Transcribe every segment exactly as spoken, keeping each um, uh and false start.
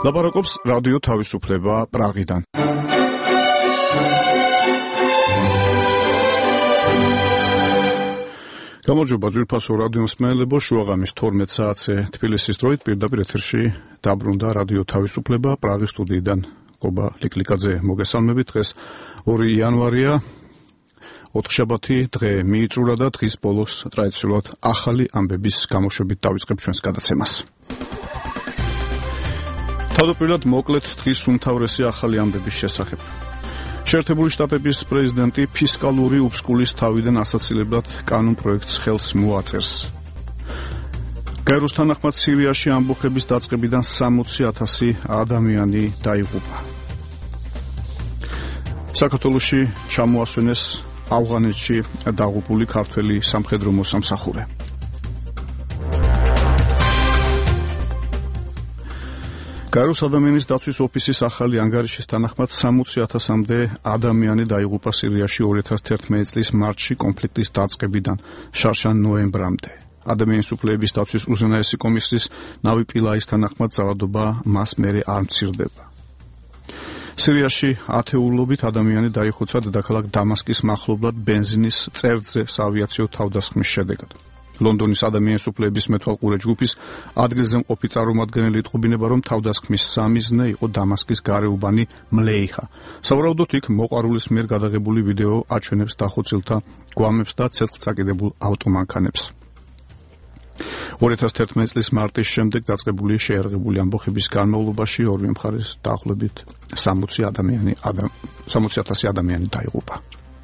ლაპარაკობს რადიო თავისუფლება პრაღიდან. გამარჯობა ძვირფასო რადიო მსმენელებო, შუაღამის თორმეტ საათზე თბილისის დროით პირდაპირ ეთერში დაბრუნდა რადიო თავისუფლება პრაღის სტუდიიდან. გობა ლიკლიკაძე მოგესალმებით. დღეს ორი იანვარია, ოთხშაბათი დღე მიიწურა და დღის ბოლოს ტრადიციულად ახალი ამბების გამოშვებით დავიწყებ ჩვენს გადაცემას. თავდაპირველად მოკლედ დღის უმთავრესი ახალი ამბების შესახებ. შეერთებული შტატების პრეზიდენტი ფისკალური უფსკულის თავიდან ასაცილებლად კანონ პროექტს ხელს მოაწერს. გაეროს თანახმად სირიაში ამბოხების დაწყებიდან სამოცი ათასი ადამიანი დაიღუპა. საქართველოში ჩამოასვენეს ავღანეთში დაღუპული ქართველი სამხედრო მოსამსახურე. გაეროს ადამიანის დაცვის ოფისის ახალი ანგარიშის თანახმად სამოცი ათასამდე ადამიანი დაიღუპა სირიაში ორი ათას თერთმეტი წლის მარტში კონფლიქტის დაწყებიდან შარშან ნოემბრამდე. ადამიანის უფლებების დაცვის უზენაესი კომისიის ნავი პილაის თანახმად ძალადობა მას მერე არ მცირდება. სირიაში ათეულობით ადამიანი დაიხოცა დედაქალაქ დამასკის მახლობლად ბენზინის წერტზე საავიაციო თავდასხმის შედეგად. ლონდონის ადამიანის უფლებების მეთვალყურე ჯგუფის ადგილზე მყოფი წარმომადგენელი იტყობინება, რომ თავდასხმის სამიზნე იყო დამასკის გარეუბანი მლეიხა. სავარაუდოდ იქ მოყვარულის მიერ გადაღებული ვიდეო აჩვენებს დახოცილთა გვამებს და ცეცხლწაკიდებულ ავტომანქანებს. ორი ათას თერთმეტი წლის მარტის შემდეგ დაწყებული შეიარაღებული ამბოხების განმავლობაში ორივე მხარეს დაახლოებით სამოცი ადამიანი სამოცი ათასი ადამიანი დაიღუპა.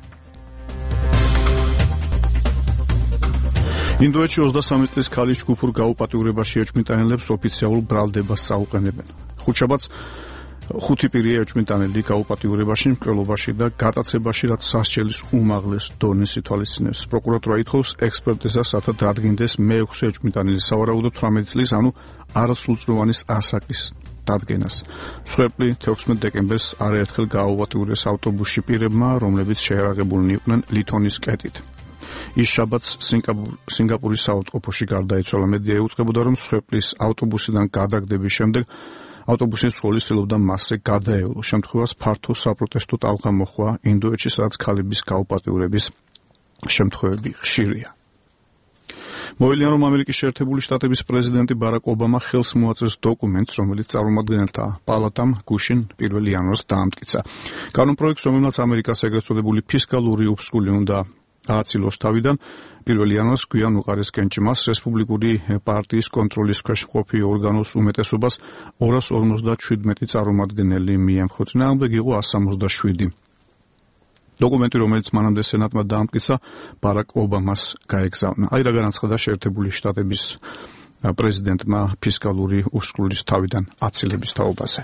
ინდოეთში ოცდასამი წლის ქალის ჯგუფურ გაუპატიურებაში ეჭვმიტანელებს ოფიციალურ ბრალდებას საუყენებენ. ხუთშაბათს ხუთი პირია ეჭვმიტანელი გაუპატიურებაში, მკვლელობაში და გატაცებაში, რაც სასჯელის უმაღლეს დონეს ითვალისწინებს. პროკურატურა ითხოვს ექსპერტიზას, რათა დადგინდეს მეექვსე ეჭვმიტანელის სავარაუდოდ თვრამეტი წლის, ანუ არასრულწლოვანის ასაკის დადგენას. მსხვერპლი თექვსმეტ დეკემბერს არაერთხელ გააუპატიურეს ავტობუსში პირებმა, რომლებიც შეიარაღებულნი იყვნენ ლითონის კეტით. ის შაბათს სინგაპურის საავტოფოში გარდაიცვალა. მედია ეუწყებოდა, რომ მსხვერპლის ავტობუსიდან გადაგდების შემდეგ ავტობუსის მცველი ცდილობდა მასზე გადაევლო. შემთხვევას ფართო საპროტესტო ტალღა მოჰყვა ინდოეთში, სადაც ქალების გაუპატიურების შემთხვევები ხშირია. მოელიან, რომ ამერიკის შეერთებული შტატების პრეზიდენტი ბარაკ ობამა ხელს მოაწერს დოკუმენტს, რომელიც წარმომადგენელთა პალატამ გუშინ პირველი იანვარს დაამტკიცა. კანონპროექტს, რომელმაც ამერიკას ეგრეთ წოდებული ფისკალური უფსკული უნდა ააცილოს თავიდან, პირველი იანვარს გვიან უყარესკენ ჭმას რესპუბლიკური პარტიის კონტროლის ქვეშ მყოფი ორგანოს უმეტესობას ორას ორმოცდაშვიდმეტი წარმომადგენელი მიემხრო. წინააღმდეგ იყო ასს სამოცდაშვიდი. დოკუმენტი, რომელიც მანამდე სენატმა დაამტკიცა, ბარაკ ობამას გაეგზავნა. აი რა განაცხადა შეერთებული შტატების პრეზიდენტმა ფისკალური უფსკულის თავიდან აცილების თაობაზე.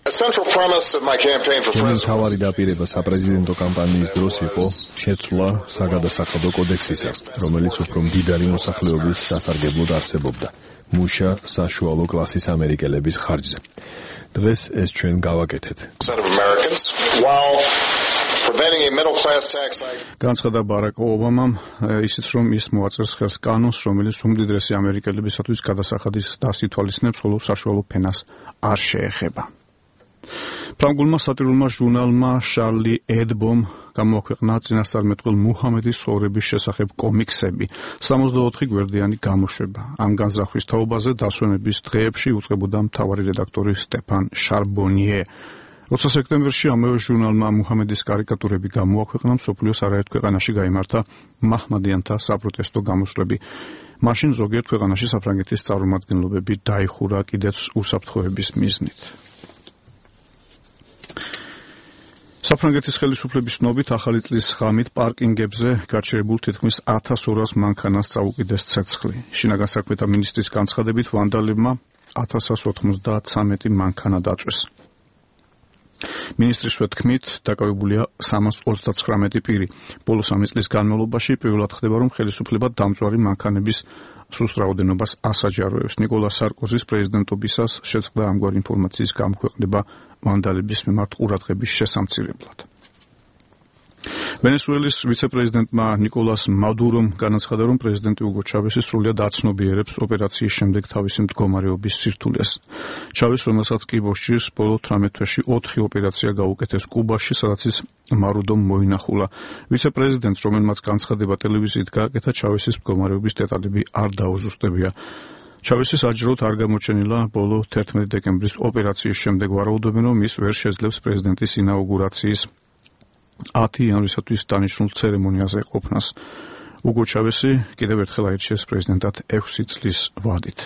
მთავარი დაპირება საპრეზიდენტო კამპანიის დროს იყო შეცვლა საგადასახადო კოდექსისა, რომელიც უფრო მდიდარი მოსახლეობის სასარგებლოდ არსებობდა მუშა საშუალო კლასის ამერიკელების ხარჯზე. დღეს ეს ჩვენ გავაკეთეთ. განცხადა ბარაკ ობამამ ისიც, რომ ის მოაწერს ხელს კანონს, რომელიც უმდიდრესი ამერიკელებისათვის გადასახადის დასს ითვალისწინებს, ხოლო საშუალო ფენას არ შეეხება. ფრანგულმა სატირულმა ჟურნალმა შარლი ედბომ გამოაქვეყნა წინასწარმეტყველ მუჰამედის ცხოვრების შესახებ კომიქსები. სამოცდაოთხი გვერდიანი გამოშვება. ამ განზრახვის თაობაზე დასვენების დღეებში უწყებოდა მთავარი რედაქტორი სტეფან შარბონიე. როცა სექტემბერში ამავე ჟურნალმა მუჰამედის კარიკატურები გამოაქვეყნა, მსოფლიოს არაერთ ქვეყანაში გაიმართა მაჰმადიანთა საპროტესტო გამოსვლები. მაშინ ზოგიერთ ქვეყანაში საფრანგეთის წარმომადგენლობები დაიხურა კიდეც უსაფრთხოების მიზნით. საფრანგეთის ხელისუფლების ცნობით ახალი წლის ღამით პარკინგებზე გაჩერებულ თითქმის ათას ორას მანქანას წაუკიდეს ცეცხლი. შინაგან საქმეთა მინისტრის განცხადებით ვანდალებმა ათას ოცდათვრამეტი მანქანა დაწვეს. მინისტრისვე თქმით, დაკავებულია სამას ოცდაცხრამეტი პირი. ბოლო სამი წლის განმავლობაში პირველად ხდება, რომ ხელისუფლება დამწვარი მანქანების სუსტ რაოდენობას ასაჯაროებს. ნიკოლა სარკოზის პრეზიდენტობისას შეწყდა ამგვარი ინფორმაციის გამოქვეყნება ვანდალების მიმართ ყურადღების შესამცირებლად. ვენესუელის ვიცე-პრეზიდენტმა ნიკოლას მადურომ განაცხადა, რომ პრეზიდენტი უგო ჩავესი სრულად აცნობიერებს ოპერაციის შემდეგ თავისი მდგომარეობის სირთულეს. ჩავეს, რომელსაც კი მოსჭირს ბოლო თვრამეტ თვეში ოთხი ოპერაცია გაუკეთეს კუბაში, სადაც ის მარუდომ მოინახულა. ვიცე-პრეზიდენტს, რომელმაც განცხადება ტელევიზიით გააკეთა, ჩავესის მდგომარეობის დეტალები არ დაუზუსტებია. ჩავესის აჯროდ არ გამოჩენილა ბოლო თერთმეტი დეკემბრის ოპერაციის შემდეგ ვარაუდობენ, რომ ის ვერ შეძლებს პრეზიდენტის ინაუგურაციის ათი იანვრისათვის დანიშნულ ცერემონიაზე ყოფნას. უგო ჩავესი კიდევ ერთხელ აირჩიეს პრეზიდენტად ექვსი წლის ვადით.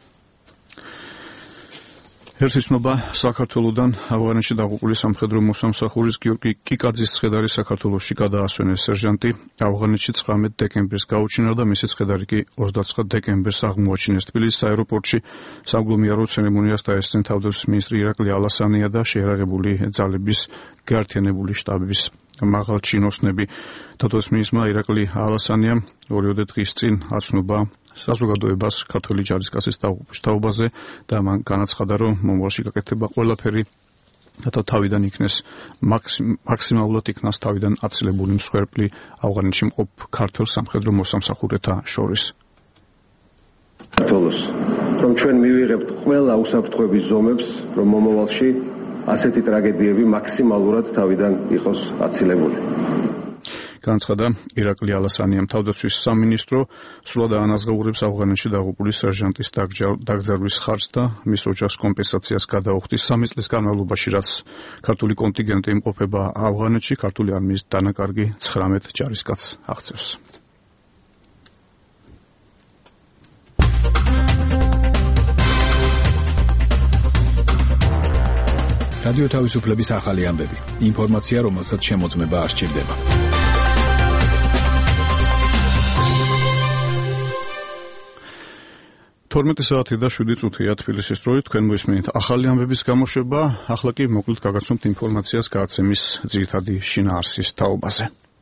ერთი ცნობა საქართველოდან ავღანეთში დაღუპული სამხედრო მოსამსახურის გიორგი კიკაძის ცხედარი საქართველოში გადაასვენეს. სერჟანტი ავღანეთში ცხრამეტ დეკემბერს გაუჩინა და მისი ცხედარი კი ოცდაცხრა დეკემბერს აღმოაჩინეს. თბილისის აეროპორტში სამგლომიარო ცერემონიას დაესწრნენ თავდაცვის მინისტრი ირაკლი ალასანია და შეიარაღებული ძალების გაერთიანებული შტაბის მაღალ ჩინოსნები. თავდაცვის მინისტრმა ირაკლი ალასანიამ ორიოდე დღის წინ აცნობა საზოგადოებას ქართული ჯარისკაცის დაღუპვის თაობაზე და მან განაცხადა, რომ მომავალში გაკეთდება ყველაფერი, რათა თავიდან იქნეს მაქსიმალურად იქნას თავიდან აცილებული მსხვერპლი ავღანეთში მყოფ ქართულ სამხედრო მოსამსახურეთა შორის. საქართველოს რომ ჩვენ მივიღებთ ყველა უსაფრთხოების ზომებს, რომ მომავალში ასეთი ტრაგედიები მაქსიმალურად თავიდან იყოს აცილებული. განაცხადა ირაკლი ალასანიამ. თავდაცვის სამინისტრო სრულად აანაზღაურებს ავღანეთში დაღუპული სერჟანტის დაკრძალვის ხარჯს და მის ოჯახს კომპენსაციას გადაუხდის. სამი წლის განმავლობაში, რაც ქართული კონტინგენტი იმყოფება ავღანეთში, ქართული არმიის დანაკარგი ცხრამეტ ჯარისკაცს აღწევს. რადიო თავისუფლების ახალი ამბები. ინფორმაცია, რომელსაც შემოწმება არ სჭირდება. თორმეტი საათი და შვიდი წუთია თბილისის დროით. თქვენ მოისმენთ ახალი ამბების გამოშვება. ახლა კი მოკლედ გაგაცნობთ ინფორმაციას გადაცემის ძირითადი შინაარსის თაობაზე.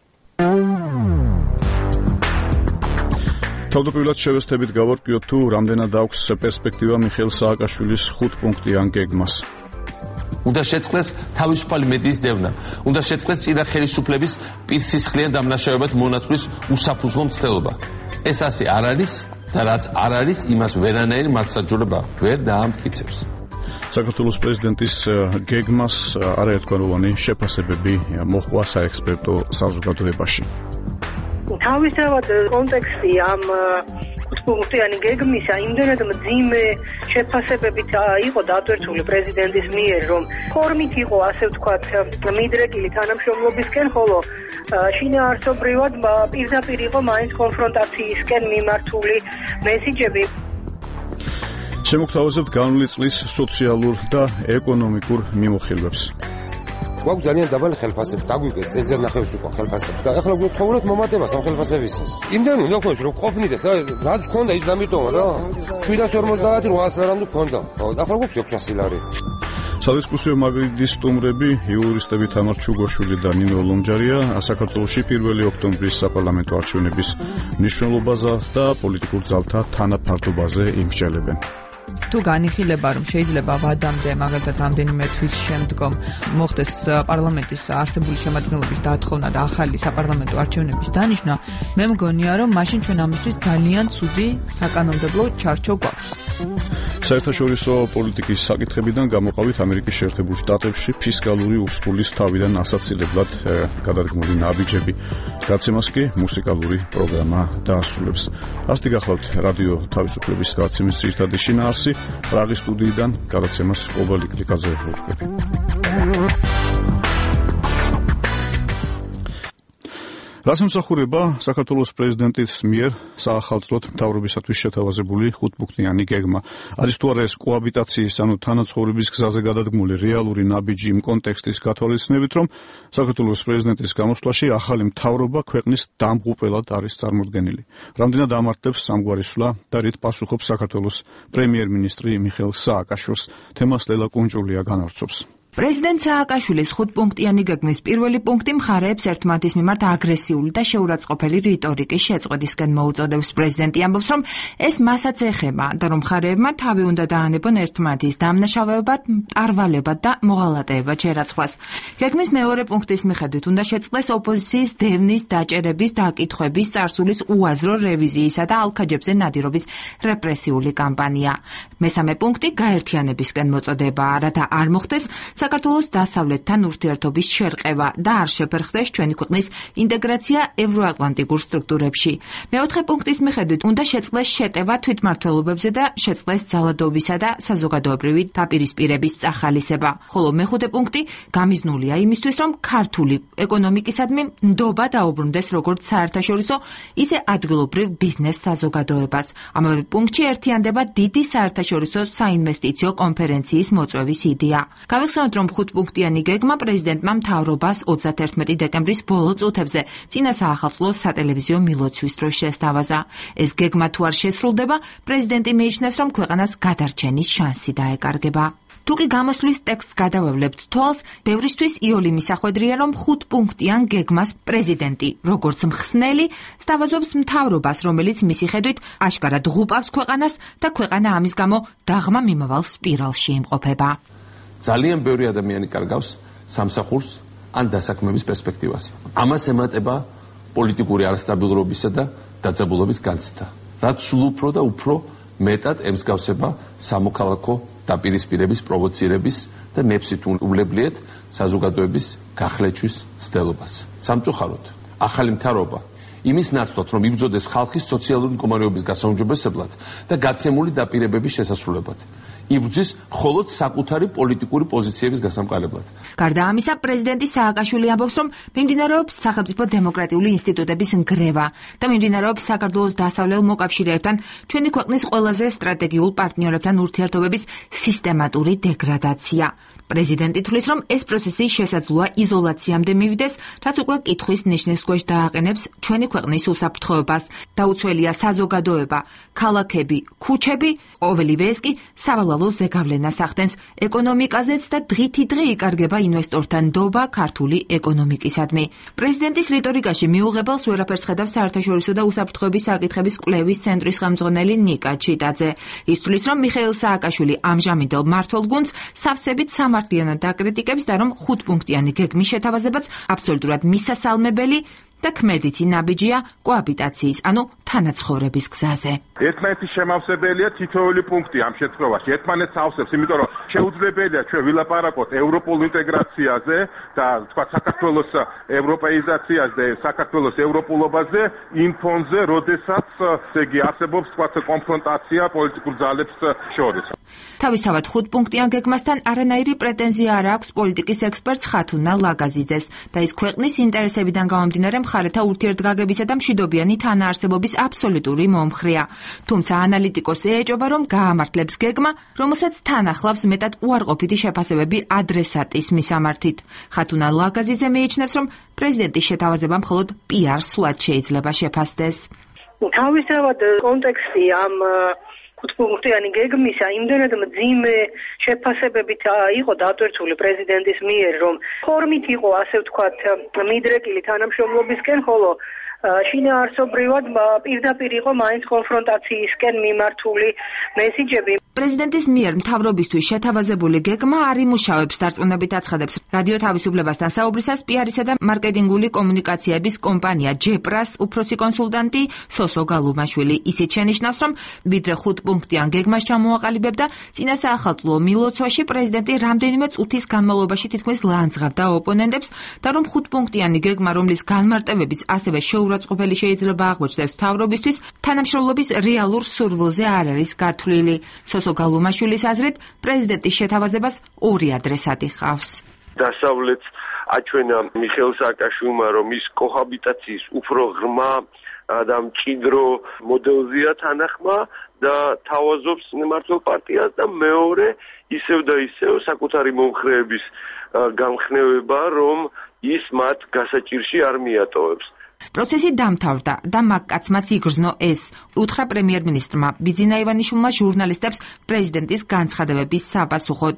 თავდაპირველად შევესწრებით გავარკვიოთ, თუ რამდენად აქვს პერსპექტივა მიხეილ სააკაშვილის ხუთპუნქტიან გეგმას. უნდა შეწყდეს თავისუფალი მედიის დევნა. უნდა შეწყდეს ჭირა ხელისუფლების პირსისხლიან დამნაშავებად მონათვლის უსაფუძვლო მცდელობა. ეს ასე არ არის და რაც არ არის, იმას ვერანაირი მართლმსაჯულება ვერ დაამტკიცებს. საქართველოს პრეზიდენტის გეგმას არაერთგვაროვანი შეფასებები მოჰყვა საექსპერტო საზოგადოებაში. თავისთავად კონტექსტი ამ ხუთპუნქტიანი გეგმისა იმდენად მძიმე შეფასებებით იყო დატვირთული პრეზიდენტის მიერ, რომ ფორმით იყო, ასე ვთქვათ, მიდრეკილი თანამშრომლობისკენ, ხოლო შინაარსობრივად პირდაპირ იყო მაინც კონფრონტაციისკენ მიმართული მესიჯები. შემოგთავაზებთ განვლილი წლის სოციალურ და ეკონომიკურ მიმოხილვებს. გვაქვს ძალიან დაბალი ხელფასები, დაგვიგეს წელზე ნახევრის უკვე ხელფასები და ახლა გვთხოვოთ მომატებას ამ ხელფასებისას. იმდენი უნდა გქონდეს, რომ ყოფნიდეს, რაც გქონდა ის დამიტოვა რა. შვიდას ორმოცდაათი რვაას ლარამდე გქონდა. ახლა გვაქვს ექვსასი ლარი. სადისკუსიო მაგიდის სტუმრები იურისტები თამარ ჩუგოშვილი და ნინო ლომჯარია საქართველოში პირველი ოქტომბრის საპარლამენტო არჩევნების მნიშვნელობაზე და პოლიტიკურ ძალთა თანაფარდობაზე იმსჯელებენ. თუ განიხილება, რომ შეიძლება ვადამდე, მაგალითად რამდენიმე თვის შემდგომ მოხდეს პარლამენტის არსებული შემადგენლობის დათხოვნა და ახალი საპარლამენტო არჩევნების დანიშვნა, მე მგონია, რომ მაშინ ჩვენ ამისთვის ძალიან ცუდი საკანონმდებლო ჩარჩო გვაქვს. საერთაშორისო პოლიტიკის საკითხებიდან გამოყავით ამერიკის შეერთებულ შტატებში ფისკალური უსწრლის თავიდან ასაცილებლად გადადგმული ნაბიჯები. გაცემას კი მუსიკალური პროგრამა დაასრულებს. ასეთი გახლავთ რადიო თავისუფლების გადაცემის ძირითადი შინაარსი. პრაღის სტუდიიდან გადაცემას ობალი კლიკაზე ვუძღვები. რას ემსახურება საქართველოს პრეზიდენტის მიერ საახალწლოდ მთავრობისათვის შეთავაზებული ხუთპუნქტიანი გეგმა? არის თუ არა ეს კოაბიტაციის, ანუ თანაცხოვრების გზაზე გადადგმული რეალური ნაბიჯი იმ კონტექსტის გათვალისწინებით, რომ საქართველოს პრეზიდენტის გამოსვლაში ახალი მთავრობა ქვეყნის დამღუპელად არის წარმოდგენილი. რამდენად ამართლებს სამგვარი სვლა და რით პასუხობს საქართველოს პრემიერ-მინისტრი მიხეილ სააკაშვილს? თემას ლელა კუნჭულია განავრცობს. პრეზიდენტ სააკაშვილის ხუთპუნქტიანი გეგმის პირველი პუნქტი მხარეებს ერთმანეთის მიმართ აგრესიული და შეურაცხყოფელი რიტორიკის შეწყვეტისკენ მოუწოდებს. პრეზიდენტი ამბობს, რომ ეს მასაც ეხება და რომ მხარეებმა თავი უნდა დაანებონ ერთმანეთის დამნაშავეებად, მტარვალებად და მოღალატეებად შერაცხვას. გეგმის მეორე პუნქტის მიხედვით უნდა შეწყდეს ოპოზიციის დევნის, დაჭერების, დაკითხვების, წარსულის უაზრო რევიზიისა და ალქაჯებზე ნადირობის რეპრესიული კამპანია. მესამე პუნქტი გაერთიანებისკენ მოწოდებაა, რათა არ მოხდეს საქართველოს დასავლეთთან ურთიერთობის შერყევა და არ შეფერხდეს ჩვენი ქვეყნის ინტეგრაცია ევროატლანტიკურ სტრუქტურებში. მეოთხე პუნქტის მიხედვით უნდა შეწყდეს შეტევა თვითმმართველობებზე და შეწყდეს ძალადობისა და საზოგადოებრივი დაპირისპირების წახალისება. ხოლო მეხუთე პუნქტი გამიზნულია იმისთვის, რომ ქართული ეკონომიკისადმი ნდობა დაუბრუნდეს როგორც საერთაშორისო, ისე ადგილობრივ ბიზნეს საზოგადოებას. ამავე პუნქტში ერთიანდება დიდი საერთაშორისო საინვესტიციო კონფერენციის მოწვევის იდეა. გავიხსენოთ, რომ ხუთპუნქტიანი გეგმა პრეზიდენტმა მთავრობას ოცდაათერთმეტი დეკემბრის ბოლო წუთებზე წინა საახალწლო სატელევიზიო მილოცვის დროს შესთავაზა. ეს გეგმა თუ არ შესრულდება, პრეზიდენტი მიიჩნევს, რომ ქვეყანას გადარჩენის შანსი დაეკარგება. თუკი გამოსვლის ტექსტს გადავევლებთ თვალს, ბევრისთვის იოლი მისახვედრია, რომ ხუთპუნქტიან გეგმას პრეზიდენტი, როგორც მხსნელი, სთავაზობს მთავრობას, რომელიც მისი ხედვით აშკარად ღუპავს ქვეყანას და ქვეყანა ამის გამო დაღმა მიმავალ სპირალში იმყოფება. ძალიან ბევრი ადამიანი კარგავს სამსახურს ან დასაქმების პერსპექტივას. ამას ემატება პოლიტიკური არასტაბილურობისა და დაძაბულობის განცდა, რაც სულ უფრო და უფრო მეტად ემსგავსება სამოქალაქო დაპირისპირების, პროვოცირების და ნებსით უვლებლიეთ საზოგადოების გახლეჩვის ცდელობას. სამწუხაროდ, ახალი მთავრობა იმის ნაცვლად, რომ იბრძოდეს ხალხის სოციალური მდგომარეობის გასაუმჯობესებლად და გაცემული დაპირებების შესასრულებლად, იბრძვის მხოლოდ საკუთარი პოლიტიკური პოზიციების გასამყარებლად. გარდა ამისა, პრეზიდენტი სააკაშვილი ამბობს, რომ მიმდინარეობს სახელმწიფო დემოკრატიული ინსტიტუტების ნგრევა და მიმდინარეობს საქართველოს დასავლელ მოკავშირეებთან, ჩვენი ქვეყნის ყველაზე სტრატეგიულ პარტნიორებთან ურთიერთობების სისტემატური დეგრადაცია. პრეზიდენტი თვლის, რომ ეს პროცესი შესაძლოა იზოლაციამდე მივიდეს, რაც უკვე კითხვის ნიშნის ქვეშ დააყენებს ჩვენი ქვეყნის უსაფრთხოებას. დაუცველია საზოგადოება, ქალაქები, ქუჩები, ყოველივე ეს კი სავალალო ზეგავლენას ახდენს ეკონომიკაზეც და დღითიდღე იკარგება ინვესტორთა ნდობა ქართული ეკონომიკისადმი. პრეზიდენტის რიტორიკაში მიუღებელს ვერაფერს ხედავს საერთაშორისო და უსაფრთხოების საკითხების კვლევის ცენტრის ხელმძღვანელი ნიკა ჩიტაძე. ის თვლის, რომ მიხეილ სააკაშვილი ამჟამინდელ მმართველ გუნდს სავსებით სამართლიანად აკრიტიკებს და რომ ხუთპუნქტიანი გეგმის შეთავაზებაც აბსოლუტურად მისასალმებელი და ქმედითი ნაბიჯია კოაბიტაციის, ანუ თანაცხოვრების გზაზე. ერთმანეთის შემავსებელია თითოეული პუნქტი ამ შემთხვევაში. ერთმანეთს ავსებს, იმიტომ რომ შეუძლებელია ჩვენ ვილაპარაკოთ ევროპულ ინტეგრაციაზე და თქვა საქართველოს ევროპეიზაციაზე, საქართველოს ევროპულობაზე იმ ფონზე, როდესაც ესე იგი არსებობს თქვა კონფრონტაცია პოლიტიკურ ძალებს შორის. თავისთავად ხუთპუნქტიან გეგმასთან არანაირი პრეტენზია არ აქვს პოლიტიკის ექსპერტს ხათუნა ლაგაზიძეს და ის ქვეყნის ინტერესებიდან გამომდინარე მხარეთა ურთიერთგაგებისა და მშვიდობიანი თანაარსებობის აბსოლუტური მომხრეა. თუმცა ანალიტიკოსი ეჭობა, რომ გაამართლებს გეგმა, რომელსაც თან ახლავს მეტად უარყოფითი შეფასებები ადრესატის მისამართით. ხათუნა ლაგაზიძე მიიჩნევს, რომ პრეზიდენტის შეთავაზება მხოლოდ პიარ სულად შეიძლება შეფასდეს. თავისთავად კონტექსტი ამ ხუთპუნქტიანი გეგმისა იმდენად მძიმე შეფასებებით იყო დატვირთული პრეზიდენტის მიერ, რომ ფორმით იყო, ასე ვთქვათ, მიდრეკილი თანამშრომლობისკენ, ხოლო შინაარსობრივად პირდაპირ იყო მაინც კონფრონტაციისკენ მიმართული მესიჯები. პრეზიდენტის მიერ მთავრობისთვის შეთავაზებული გეგმა არ იმუშავებს, დარწმუნებით აცხადებს რადიო თავისუფლებასთან საუბრისას პიარისა და მარკეტინგული კომუნიკაციების კომპანია ჯეპრას უფროსი კონსულტანტი სოსო გალუმაშვილი. ისიც შენიშნავს, რომ ვიდრე ხუთპუნქტიან გეგმას ჩამოაყალიბებდა, წინა საახალწლო მილოცვაში პრეზიდენტი რამდენიმე წუთის განმავლობაში თითქმის ლანძღავდა ოპონენტებს და რომ ხუთპუნქტიანი გეგმა, რომლის განმარტებებიც ასევე შეურაცხყოფელი შეიძლება აღმოჩნდეს მთავრობისთვის, თანამშრომლობის რეალურ სურვილზე არ არის გათვლილი. სოსო გალუმაშვილის აზრით, პრეზიდენტის შეთავაზებას ორი ადრესატი ჰყავს. დასავლეთს აჩვენა მიხეილ სააკაშვილმა, რომ ის კოჰაბიტაციის უფრო ღრმა და მჭიდრო მოდელზეა თანახმა და თავაზობს მმართველ პარტიას და მეორე ისევ და ისევ საკუთარი მომხრეების გამხნევება, რომ ის მათ გასაჭირში არ მიატოვებს. პროცესი დამთავრდა და მაგკაცმაც იგრძნო ეს, უთხრა პრემიერ-მინისტრმა ბიძინა ივანიშვილმა ჟურნალისტებს პრეზიდენტის განცხადებების საპასუხოდ.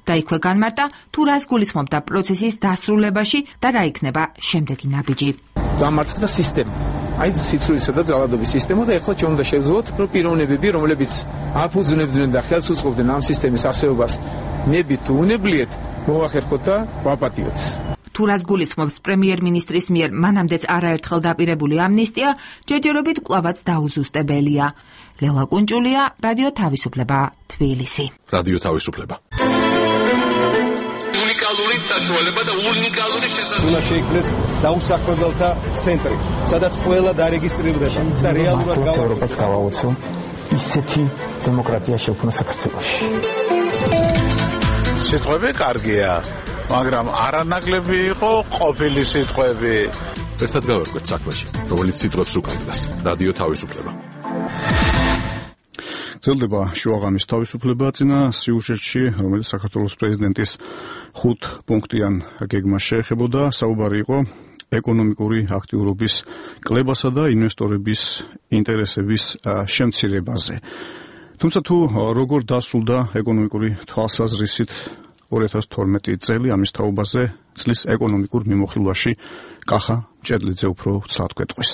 და იქვე განმარტა, თუ რას გულისხმობდა პროცესის დასრულებაში და რა იქნება შემდეგი ნაბიჯი. დამარცხდა სისტემა. აი სიცრუისა და ძალადობის სისტემა და ეხლა ჩვენ უნდა შევძლოთ, რომ პიროვნებები, რომლებიც აფუძნებდნენ და ხელს უწყობდნენ ამ სისტემის არსებობას, ნებით თუ უნებლიეთ, მოვახერხოთ და ვაპატიოთ. თუ რას გულისხმობს პრემიერ-მინისტრის მიერ მანამდეც არაერთხელ დაპირებული ამნისტია, ჯერჯერობით კვლავაც დაუზუსტებელია. ლელა კუნჭულია, რადიო თავისუფლება, თბილისი. რადიო თავისუფლება. უნიკალური საშუალება და უნიკალური შესაძლებლობა. უნდა შეიქმნეს დაუსაქმებელთა ცენტრი, სადაც ყველა დარეგისტრირდება და რეალურად ევროპას გავაოცო ისეთი დემოკრატია შექმნა საქართველოში. სიტყვები კარგია, მაგრამ არანაკლები იყო ყოფილი სიტყვები. ერთად გავერკვეთ საქმეში, რომელიც სიტყვებს უკავშირდება. რადიო თავისუფლება. ძლდება შუაღამის თავისუფლება წინა სიუჟეტში, რომელიც საქართველოს პრეზიდენტის ხუთ პუნქტიან გეგმას შეეხებოდა, საუბარი იყო ეკონომიკური აქტიურობის კლებასა და ინვესტორების ინტერესების შემცირებაზე. თუმცა თუ როგორ დასრულდა ეკონომიკური თვალსაზრისით ორი ათას თორმეტი წელი, ამის თაობაზე წლის ეკონომიკურ მიმოხილვაში კახა ჭედლიძე უფრო ცალ გვეტყვის.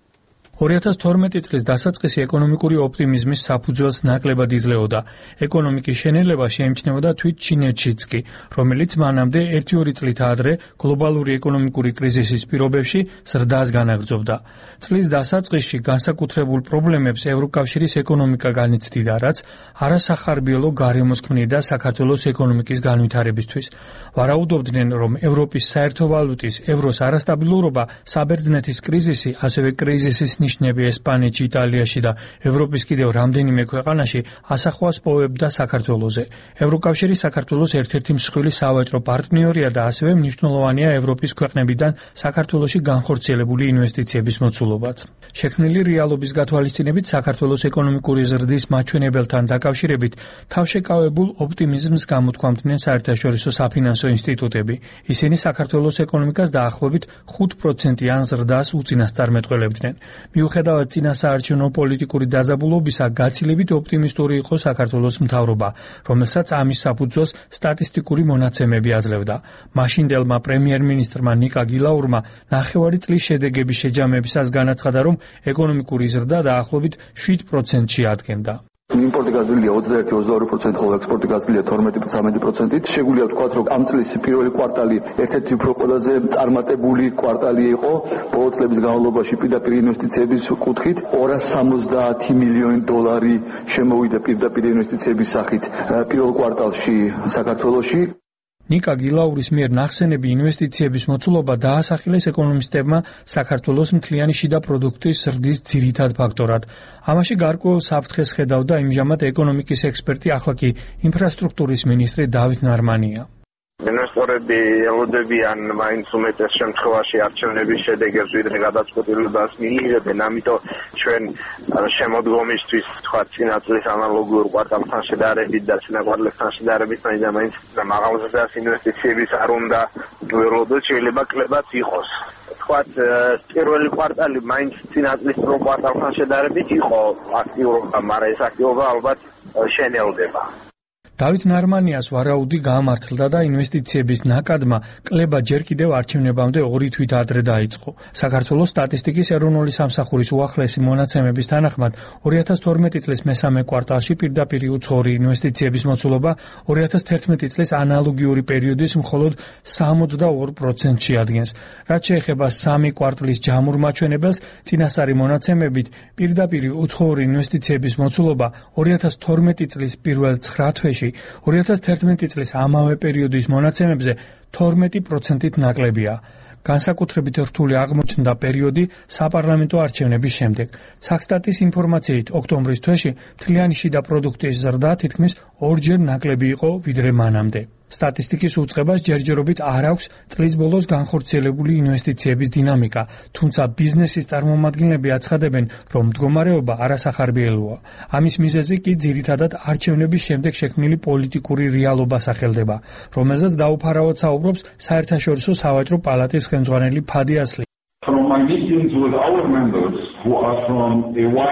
ორი ათას თორმეტი წლის დასაწყისი ეკონომიკური ოპტიმიზმის საფუძველს ნაკლებად იძლეოდა. ეკონომიკის შენელება შეიმჩნეოდა თვით ჩინეთშიც კი, რომელიც მანამდე ერთი-ორი წლით ადრე გლობალური ეკონომიკური კრიზისის პირობებში ზრდას განაგრძობდა. წლის დასაწყისში განსაკუთრებულ პრობლემებს ევროკავშირის ეკონომიკა განიცდიდა, რაც არასახარბიელო გარემოს ქმნიდა საქართველოს ეკონომიკის განვითარებისთვის. ვარაუდობდნენ, რომ ევროპის საერთო ვალუტის ევროს არასტაბილურობა, საბერძნეთის კრიზისი, ასევე კრიზისის ნიშნები ესპანეთში, იტალიაში და ევროპის კიდევ რამდენიმე ქვეყანაში ასახვას პოვებდა საქართველოზე. ევროკავშირი საქართველოს ერთ-ერთი მსხვილი სავაჭრო პარტნიორია და ასევე მნიშვნელოვანია ევროპის ქვეყნებიდან საქართველოში განხორციელებული ინვესტიციების მოცულობაც. შექმნილი რეალობის გათვალისწინებით საქართველოს ეკონომიკური ზრდის მაჩვენებელთან დაკავშირებით თავშეკავებულ ოპტიმიზმს გამოთქვამდნენ საერთაშორისო საფინანსო ინსტიტუტები. ისინი საქართველოს ეკონომიკას დაახლოებით ხუთ პროცენტიან ზრდას უწინასწარმეტყველებდნენ. მიუხედავად წინასაარჩევნო პოლიტიკური დაძაბულობისა, გაცილებით ოპტიმისტური იყო საქართველოს მთავრობა, რომელსაც ამის საფუძველს სტატისტიკური მონაცემები აძლევდა. მაშინდელმა პრემიერ-მინისტრმა ნიკა გილაურმა ნახევარი წლის შედეგების შეჯამებისას განაცხადა, რომ ეკონომიკური ზრდა დაახლოებით შვიდ პროცენტში ადგენდა. იმპორტი გაზრდილია ოცდაერთი ოცდაორი პროცენტი, ხოლო ექსპორტი გაზრდილია თორმეტი ცამეტი პროცენტით. შეგვიძლია ვთქვათ, რომ ამ წლის პირველი კვარტალი ერთ-ერთი უფრო ყველაზე წარმატებული კვარტალი იყო ბოლო წლების განმავლობაში პირდაპირ ინვესტიციების კუთხით. ორას სამოცდაათი მილიონი დოლარი შემოვიდა პირდაპირ ინვესტიციების სახით პირველ კვარტალში საქართველოში. ნიკა გილაურის მიერ ნახსენები ინვესტიციების მოცულობა დაასახელეს ეკონომისტებმა საქართველოს მთლიანი შიდა პროდუქტის ზრდის ძირითად ფაქტორად. ამაში გარკვეულ საფრთხეს ხედავდა იმჟამად ეკონომიკის ექსპერტი, ახლა კი ინფრასტრუქტურის მინისტრი დავით ნარმანია. ინვესტორები ელოდებიან მაინც უმეტეს შემთხვევაში არჩევნების შედეგებს, ვიდრე გადაწყვეტილებას მიიღებენ, ამიტომ ჩვენ შემოდგომისთვის თქვა წინა წლის ანალოგიურ კვარტალთან შედარებით და წინა კვარტალთან შედარებით მაინც მაღალ ზრდას ინვესტიციების არ უნდა ველოდოთ, შეიძლება კლებაც იყოს. თქვათ პირველი კვარტალი მაინც წინა წლის პირველ კვარტალთან შედარებით იყო აქტიურობა, მაგრამ ეს აქტიურობა ალბათ შენელდება. დავით ნარმანიას ვარაუდი გაამართლდა და ინვესტიციების ნაკადმა კლება ჯერ კიდევ არჩევნებამდე ორი თვით ადრე დაიწყო. საქართველოს სტატისტიკის ეროვნული სამსახურის უახლესი მონაცემების თანახმად ორი ათას თორმეტი წლის მესამე კვარტალში პირდაპირ უცხოური ინვესტიციების მოცულობა ორი ათას თერთმეტი წლის ანალოგიური პერიოდის მხოლოდ სამოცდაორ პროცენტში ადგენს. რაც შეეხება სამი კვარტლის ჯამურ მაჩვენებელს, წინასწარი მონაცემებით პირდაპირ უცხოური ინვესტიციების მოცულობა ორი ათას თორმეტი წლის პირველ ცხრა თვეში ორი ათას თერთმეტი წლის ამავე პერიოდის მონაცემებზე თორმეტი პროცენტით ნაკლებია. განსაკუთრებით რთული აღმოჩნდა პერიოდი საპარლამენტო არჩევნების შემდეგ. საქსტატის ინფორმაციით, ოქტომბრის თვეში მთლიანი შიდა პროდუქტის ზრდა თითქმის ორჯერ ნაკლები იყო ვიდრე მანამდე. სტატისტიკის უწყებას ჯერჯერობით არ აქვს წლის ბოლოს განხორციელებული ინვესტიციების დინამიკა, თუმცა ბიზნესის წარმომადგენლები აცხადებენ, რომ მდგომარეობა არასახარბიელოა. ამის მიზეზი კი ძირითადად არჩევნების შემდეგ შექმნილი პოლიტიკური რეალობა სახელდება, რომელზეც დაუფარავად საუბრობს საერთაშორისო სავაჭრო პალატის ხელმძღვანელი ფადი ასლი. From my meetings with our members who are from a wide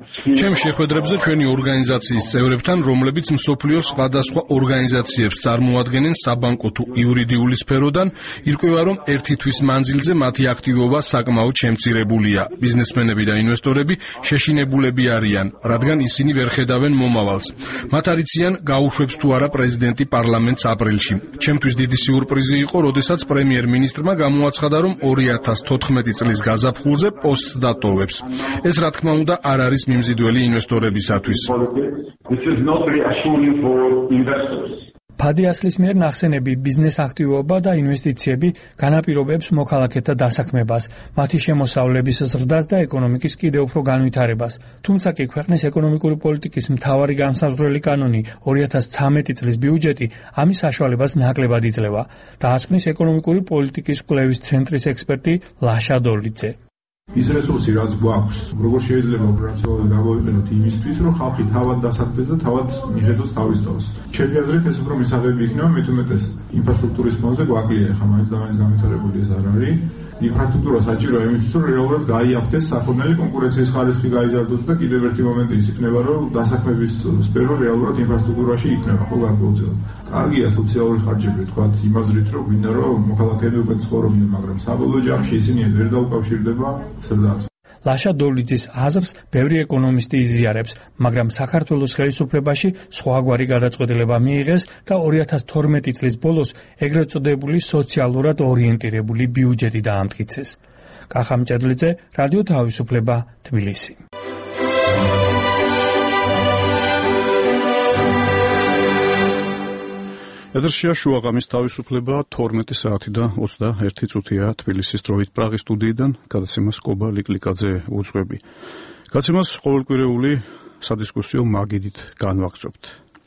ჩემ შეხვედრებზე ჩვენი ორგანიზაციის წევრებთან, რომლებიც მსოფლიოს სხვადასხვა ორგანიზაციებს წარმოადგენენ საბანკო თუ იურიდიული სფეროდან, ირკვევა, რომ ერთი თვის მანძილზე მათი აქტივობა საკმაოდ შემცირებულია. ბიზნესმენები და ინვესტორები შეშინებულები არიან, რადგან ისინი ვერ ხედავენ მომავალს. მათ არ იციან, გაუშვებს თუ არა პრეზიდენტი პარლამენტს აპრილში. ჩემთვის დიდი სიურპრიზი იყო, როდესაც პრემიერ-მინისტრმა გამოაცხადა, რომ ორი ათას თოთხმეტი წლის გაზაფხულზე პოსტს დატოვებს. ეს რა თქმა უნდა არ არის მიმზიდველი ინვესტორებისათვის. ფადიასლის მიერ ნახსენები ბიზნეს აქტივობა და ინვესტიციები განაპირობებს მოქალაქეთა დასაქმებას, მათი შემოსავლების ზრდას და ეკონომიკის კიდევ უფრო განვითარებას. თუმცა კი ქვეყნის ეკონომიკური პოლიტიკის მთავარი განსაზღვრელი კანონი ორი ათას ცხრამეტი წლის ბიუჯეტი ამის საშუალებას ნაკლებად იძლევა. დაასკვნის ეკონომიკური პოლიტიკის კვლევის ცენტრის ექსპერტი ლაშა დოლიძე. ის რესურსი რაც გვაქვს, როგორ შეიძლება უპრაცალოდ გავავიყენოთ იმისთვის, რომ ხალხი თავად დასაქმდეს და თავად მიხედოს თავის თავს. ჩემი აზრით ეს უფრო მისაღები იქნება, მეტ უმეტეს ინფრასტრუქტურის ფონზე გვაკლია, ხა მაინც და მაინც განვითარებული ეს არ არის. ინფრასტრუქტურა საჭიროა იმისთვის, რომ რეალურად გაიაფთეს საქონელი კონკურენციის ხარისხი გაიზარდოს და კიდევ ერთი მომენტი ის იქნება, რომ დასაქმების სფერო რეალურად ინფრასტრუქტურაში იქნება, ხო გარკვეულწილად. კარგია სოციალური ხარჯები, თქვა იმაზრით, რომ გვინდა რომ მოქალაქეები უკვე ცხოვრობდნენ, მაგრამ საბოლოო ჯამში ისინი ვერ დაუკავშირდება ზრდას. ლაშა დოლიძის აზრს ბევრი ეკონომისტი იზიარებს, მაგრამ საქართველოს ხელისუფლებაში სხვაგვარი გადაწყვეტილება მიიღეს და ორი ათას თორმეტი წლის ბოლოს ეგრეთ წოდებული სოციალურად ორიენტირებული ბიუჯეტი დაამტკიცეს. კახა მჭედლიძე, რადიო თავისუფლება, თბილისი. ეთერშია შუაღამის თავისუფლება თორმეტი საათი და ოცდაერთი წუთია თბილისის დროით. პრაღის სტუდიიდან გადაცემას კობა ლიკლიკაძე უძღვები. გადაცემას ყოველკვირეული სადისკუსიო მაგიდით განვაგრძობთ.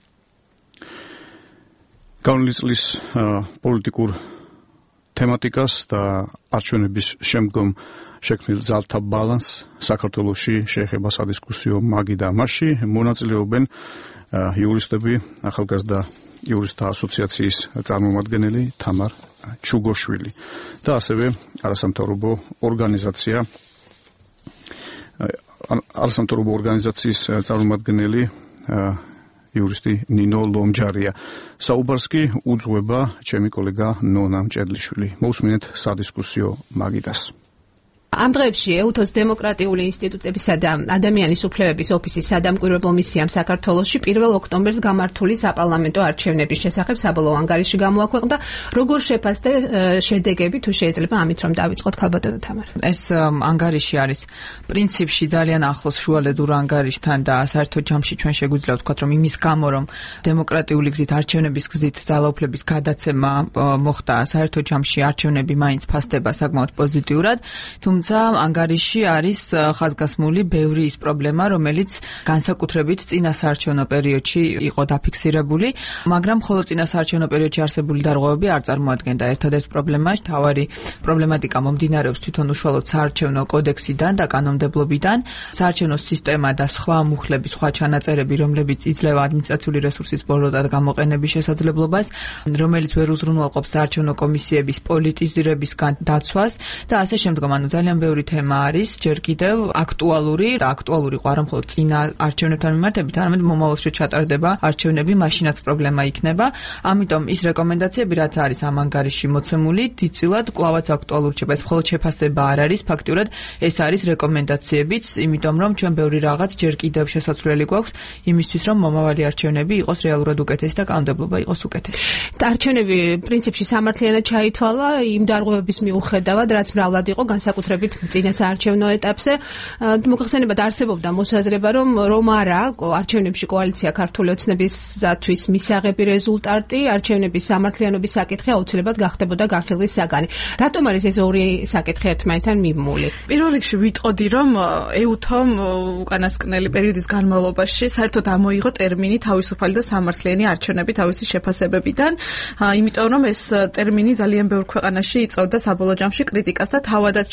გავლილი წლის პოლიტიკურ თემატიკას და არჩევნების შემდგომ შექმნილ ძალთა ბალანსს საქართველოში შეეხება სადისკუსიო მაგიდა. მასში მონაწილეობენ იურისტები, ახალგაზრდა იურისტთა ასოციაციის წარმომადგენელი თამარ ჩუგოშვილი და ასევე არასამთავრობო ორგანიზაცია არასამთავრობო ორგანიზაციის წარმომადგენელი იურისტი ნინო ლომჯარია. საუბარს კი უძღვება ჩემი კოლეგა ნონა მჭედლიშვილი. მოусმინეთ სადისკუსიო მაგიდას. ამ დღეებში ეუთოს დემოკრატიული ინსტიტუტებისა და ადამიანის უფლებების ოფისის სადამკვირვებლო მისიამ საქართველოში პირველ ოქტომბერს გამართული საპარლამენტო არჩევნების შესახებ საბოლოო ანგარიში გამოაქვეყნდა. როგორ შეფასდა შედეგები, თუ შეიძლება ამით რომ დავიწყოთ, ქალბატონო თამარ? ეს ანგარიში არის პრინციპში ძალიან ახლოს შუალედურ ანგარიშთან და საერთო ჯამში ჩვენ შეგვიძლია ვთქვათ, რომ იმის გამო, რომ დემოკრატიული გზით არჩევნების გზით ძალაუფლების გადაცემა მოხდა, საერთო ჯამში არჩევნები მაინც ფასდება საკმაოდ პოზიტიურად, თუმცა ანგარიში არის ხაზგასმული ბევრი ის პრობლემა, რომელიც განსაკუთრებით წინა საარჩევნო პერიოდში იყო დაფიქსირებული, მაგრამ მხოლოდ წინა საარჩევნო პერიოდში არსებული დარღვევები არ წარმოადგენდა ერთადერთ პრობლემას. თავარი პრობლემატიკა მომდინარეობს თვითონ უშუალოდ საარჩევნო კოდექსიდან და კანონმდებლობიდან, საარჩევნო სისტემა და სხვა მუხლები, სხვა ჩანაწერები, რომლებიც იძლევა ადმინისტრაციული რესურსის ბოლოდად გამოყენების შესაძლებლობას, რომელიც ვერ უზრუნველყოფს საარჩევნო კომისიების პოლიტიზირებისგან დაცვას და ასე შემდგომ. ანუ ძალიან ბევრი თემა არის ჯერ კიდევ აქტუალური და აქტუალური ყო არა მხოლოდ წინა არჩევნებთან მიმართებით, არამედ მომავალში ჩატარდება არჩევნები, მაშინაც პრობლემა იქნება. ამიტომ ის რეკომენდაციები, რაც არის ამ ანგარიში მოცემული, დიდწილად კვლავაც აქტუალური რჩება. ეს მხოლოდ შეფასება არ არის, ფაქტიურად ეს არის რეკომენდაციებიც, იმიტომ რომ ჩვენ ბევრი რაღაც ჯერ კიდევ შესაძლებელი გვაქვს იმისთვის, რომ მომავალი არჩევნები იყოს რეალურად უკეთესი და კანონმდებლობა იყოს უკეთესი. არჩევნები პრინციპში სამართლიანად ჩაითვალა იმ დარღვევების მიუხედავად, რაც მრავლად იყო განსაკუთრებით წინა საარჩევნო ეტაპზე. მოგხსენებათ, არსებობდა მოსაზრება, რომ რომ არა არჩევნებში კოალიცია ქართული ოცნებისათვის მისაღები რეზულტატი, არჩევნების სამართლიანობის საკითხი აუცილებლად გახდებოდა გახილვის საგანი. რატომ არის ეს ორი საკითხი ერთმანეთთან მიმული? პირველ რიგში ვიტყოდი, რომ ეუთომ უკანასკნელი პერიოდის განმავლობაში საერთოდ ამოიღო ტერმინი თავისუფალი და სამართლიანი არჩევნები თავისი შეფასებებიდან, იმიტომ რომ ეს ტერმინი ძალიან ბევრ ქვეყანაში იწვევდა საბოლოო ჯამში კრიტიკას და თავადაც ჩათვალეს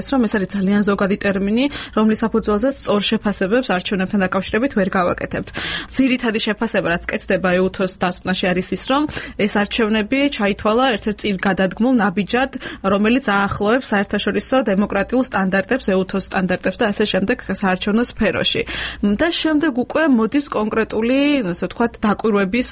ეს, რომ ეს არის ძალიან ზოგადი ტერმინი, რომლის საფუძველზეც სწორ შეფასებებს არჩევნებთან დაკავშირებით ვერ გავაკეთებთ. ძირითადი შეფასება, რაც კეთდება ეუთოს დასკვნაში არის ის, რომ ეს არჩევნები ჩაითვალა ერთ-ერთ წინ გადადგმულ ნაბიჯად, რომელიც აახლოებს საერთაშორისო დემოკრატიულ სტანდარტებს, ეუთოს სტანდარტებს და ასე შემდეგ საარჩევნო სფეროში. და შემდეგ უკვე მოდის კონკრეტული, ასე ვთქვათ, დაკვირვების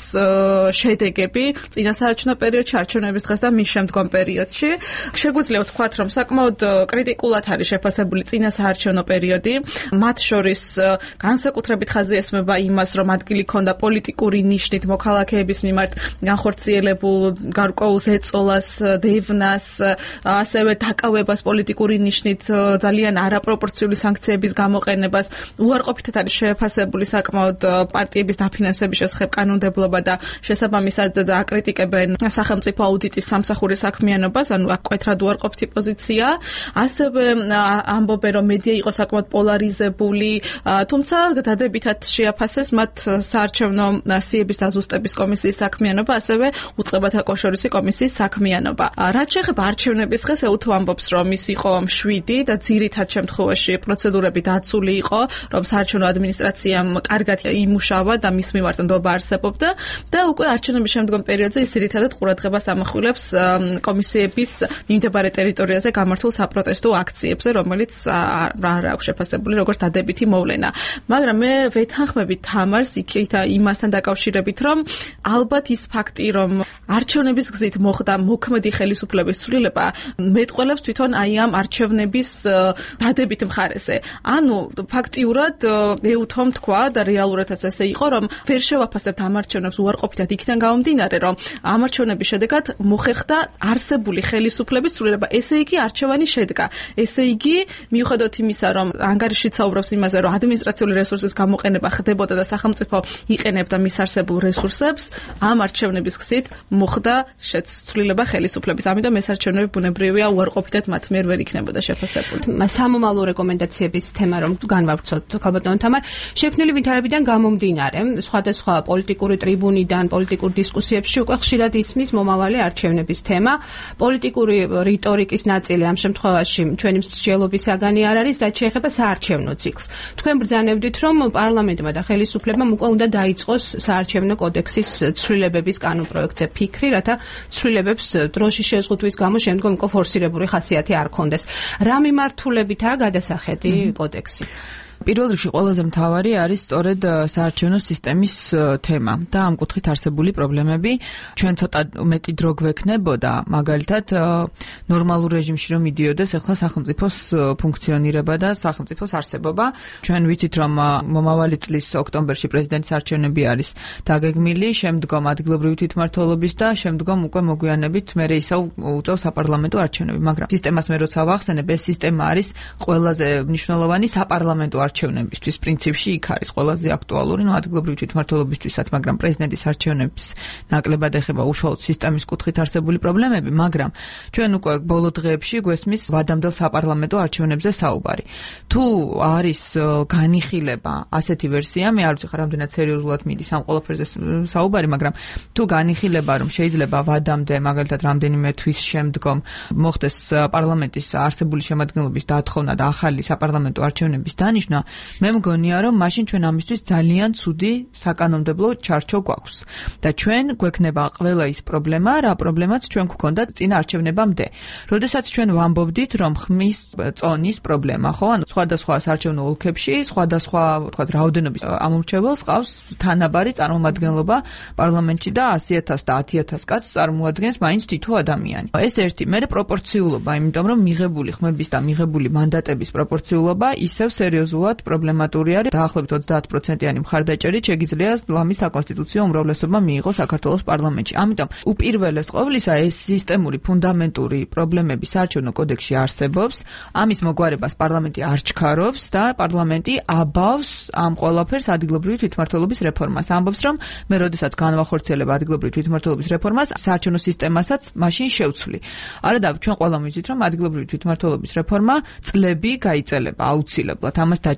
შედეგები წინასაარჩევნო პერიოდში, არჩევნების დღეს და მის შემდგომ პერიოდში. შეგვიძლია ვთქვათ, რომ საკმაოდ კრიტიკულად არის შეფასებული წინასაარჩევნო პერიოდი, მათ შორის განსაკუთრებით ხაზი ესმება იმას, რომ ადგილი ქონდა პოლიტიკური ნიშნით მოქალაქეების მიმართ განხორციელებულ გარკვეულ ზეწოლას, დევნას, ასევე დაკავებას პოლიტიკური ნიშნით ძალიან არაპროპორციული სანქციების გამოყენებას. უარყოფითად არის შეფასებული საკმაოდ პარტიების დაფინანსების შესახებ კანონმდებლობა და შესაბამისად აკრიტიკებენ სახელმწიფო აუდიტის სამსახურის საქმიანობას, ანუ აქ მკვეთრად უარყოფითი პოზიცია. ასევე ამბობენ, რომ მედია იყო საკმაოდ პოლარიზებული, თუმცა დადებითად შეაფასეს მათ საარჩევნო სიების დაზუსტების კომისიის საქმიანობა, ასევე უწყებათა კავშირის კომისიის საქმიანობა. რაც შეეხება არჩევნების დღეს, ეუთო ამბობს, რომ ის იყო მშვიდი და ძირითად შემთხვევაში პროცედურები დაცული იყო, რომ საარჩევნო ადმინისტრაციამ კარგად იმუშავა და მის მიმართ ნდობა არსებობდა და უკვე არჩევნების შემდგომ პერიოდზე ის ძირითადად ყურადღებას ამახვილებს კომისიების მიმდებარე ტერიტორიაზე გამართულ საპროტესტო აქციებზე, რომელიც არ აქვს შეფასებული როგორც დადებითი მოვლენა. მაგრამ მე ვეთანხმები თამარს იქით იმასთან დაკავშირებით, რომ ალბათ ის ფაქტი, რომ არჩევნების გზით მოხდა მოქმედი ხელისუფლების ცვლილება, მეტყველებს თვითონ აი ამ არჩევნების დადებით მხარეზე. ანუ ფაქტიურად ეუთომ თქვა და რეალურადაც ესე იყო, რომ ვერ შევაფასებთ ამ არჩევნებს უარყოფითად იქიდან გამომდინარე, რომ ამ არჩევნების შედეგად მოხერხდა არსებული ხელისუფლების ცვლილება. ესე იგი არჩევანი შედგა. ესე იგი, მიუხედავად იმისა, რომ ანგარიში საუბრობს იმაზე, რომ ადმინისტრაციული რესურსის გამოყენება ხდებოდა და სახელმწიფო იყენებდა მის არსებულ რესურსებს, ამ არჩევნების გზით მოხდა შეცვლილება ხელისუფლების. ამიტომ ეს არჩევნები ბუნებრივია უარყოფითად მათ მიერ ვერ იქნებოდა შეფასებული. სამომავლო რეკომენდაციების თემა რომ განვავრცელოთ, ქალბატონ თამარ, შექმნილი ვითარებიდან გამომდინარე, სხვადასხვა პოლიტიკური ტრიბუნიდან, პოლიტიკურ დისკუსიებში უკვე ხშირად ისმის მომავალი არჩევნების თემა. პოლიტიკური რიტორიკის ნაწილი ამ შემთხვევაში ჩვენი მსჯელობის საგანი არ არის, რაც შეეხება საარჩევნო ციკლს. თქვენ ბრძანებდით, რომ პარლამენტმა და ხელისუფლებამ უკვე უნდა დაიწყოს საარჩევნო კოდექსის ცვლილებების კანონპროექტზე ფიქრი, რათა ცვლილებებს დროში შეზღუდვის გამო შემდგომ უკვე ფორსირებული ხასიათი არ ქონდეს. რა მიმართულებითაა გადასახედი კოდექსი? პირველ რიგში ყველაზე მთავარი არის სწორედ საარჩევნო სისტემის თემა და ამ კუთხით არსებული პრობლემები. ჩვენ ცოტა მეტი დრო გვექნებოდა, მაგალითად, ნორმალურ რეჟიმში რომ მიდიოდეს ახლა სახელმწიფოს ფუნქციონირება და სახელმწიფოს არსებობა. ჩვენ ვიცით, რომ მომავალი წლის ოქტომბერში პრეზიდენტის არჩევნები არის დაგეგმილი, შემდგომ ადგილობრივი თვითმმართველობის და შემდგომ უკვე მოგვიანებით მერე ისევ უწევს საპარლამენტო არჩევნები, მაგრამ სისტემას მე როცა ვახსენებ, ეს სისტემა არის ყველაზე მნიშვნელოვანი საპარლამენტო არჩევნებისთვის. პრინციპში იქ არის ყველაზე აქტუალური, ნუ ადგილობრივი თვითმმართველობისთვისაც, მაგრამ პრეზიდენტის არჩევნების ნაკლებად ეხება უშუალოდ სისტემის კუთხით არსებული პრობლემები, მაგრამ ჩვენ უკვე ბოლო დღეებში გვესმის ვადამდელ საპარლამენტო არჩევნებზე საუბარი. თუ არის განიხილება ასეთი ვერსია, მე არ ვიცი ხარ რამდენად სერიოზულად მიდის ამ ყველაფერზე საუბარი, მაგრამ თუ განიხილება, რომ შეიძლება ვადამდე, მაგალითად, რამდენიმე თვის შემდგომ მოხდეს პარლამენტის არსებული შემადგენლობის დათხოვნა და ახალი საპარლამენტო არჩევნების დანიშნა, მე მგონია, რომ მაშინ ჩვენ ამისთვის ძალიან ცუდი საკანონმდებლო ჩარჩო გვაქვს. და ჩვენ გვექნება ყველა ის პრობლემა, რა პრობლემაც ჩვენ გვქონდა წინა არჩევნებამდე. როდესაც ჩვენ ვამბობდით, რომ ხმის წონის პრობლემა, ხო? ანუ სხვადასხვა საარჩევნო ოლქებში, სხვადასხვა, ვთქვათ, რაოდენობის ამომრჩეველს ყავს თანაბარი წარმომადგენლობა პარლამენტში და ასი ათასი და ათი ათასი კაცს წარმოადგენს მაინც თითო ადამიანი. ეს ერთი, მე პროპორციულობა, იმიტომ რომ მიღებული ხმების და მიღებული მანდატების პროპორციულობა ისევ სერიოზულად პრობლემატური არის. დაახლოებით ოცდაათ პროცენტიანი მხარდაჭერით შეგიძლია ლამის საკონსტიტუციო უმრავლესობა მიიღოს საქართველოს პარლამენტში. ამიტომ უპირველეს ყოვლისა ეს სისტემური ფუნდამენტური პრობლემები საარჩევნო კოდექსში არსებობს. ამის მოგვარებას პარლამენტი არ ჩქარობს და პარლამენტი აბავს ამ ყველაფერს ადგილობრივი თვითმმართველობის რეფორმას. ამბობს, რომ მე როდესაც განვახორციელებ ადგილობრივი თვითმმართველობის რეფორმას, საარჩევნო სისტემასაც მაშინ შევცვლი. არა და ჩვენ ყველამ ვიცით, რომ ადგილობრივი თვითმმართველობის რეფორმა წლები გაიწელება აუცილებლად. ამას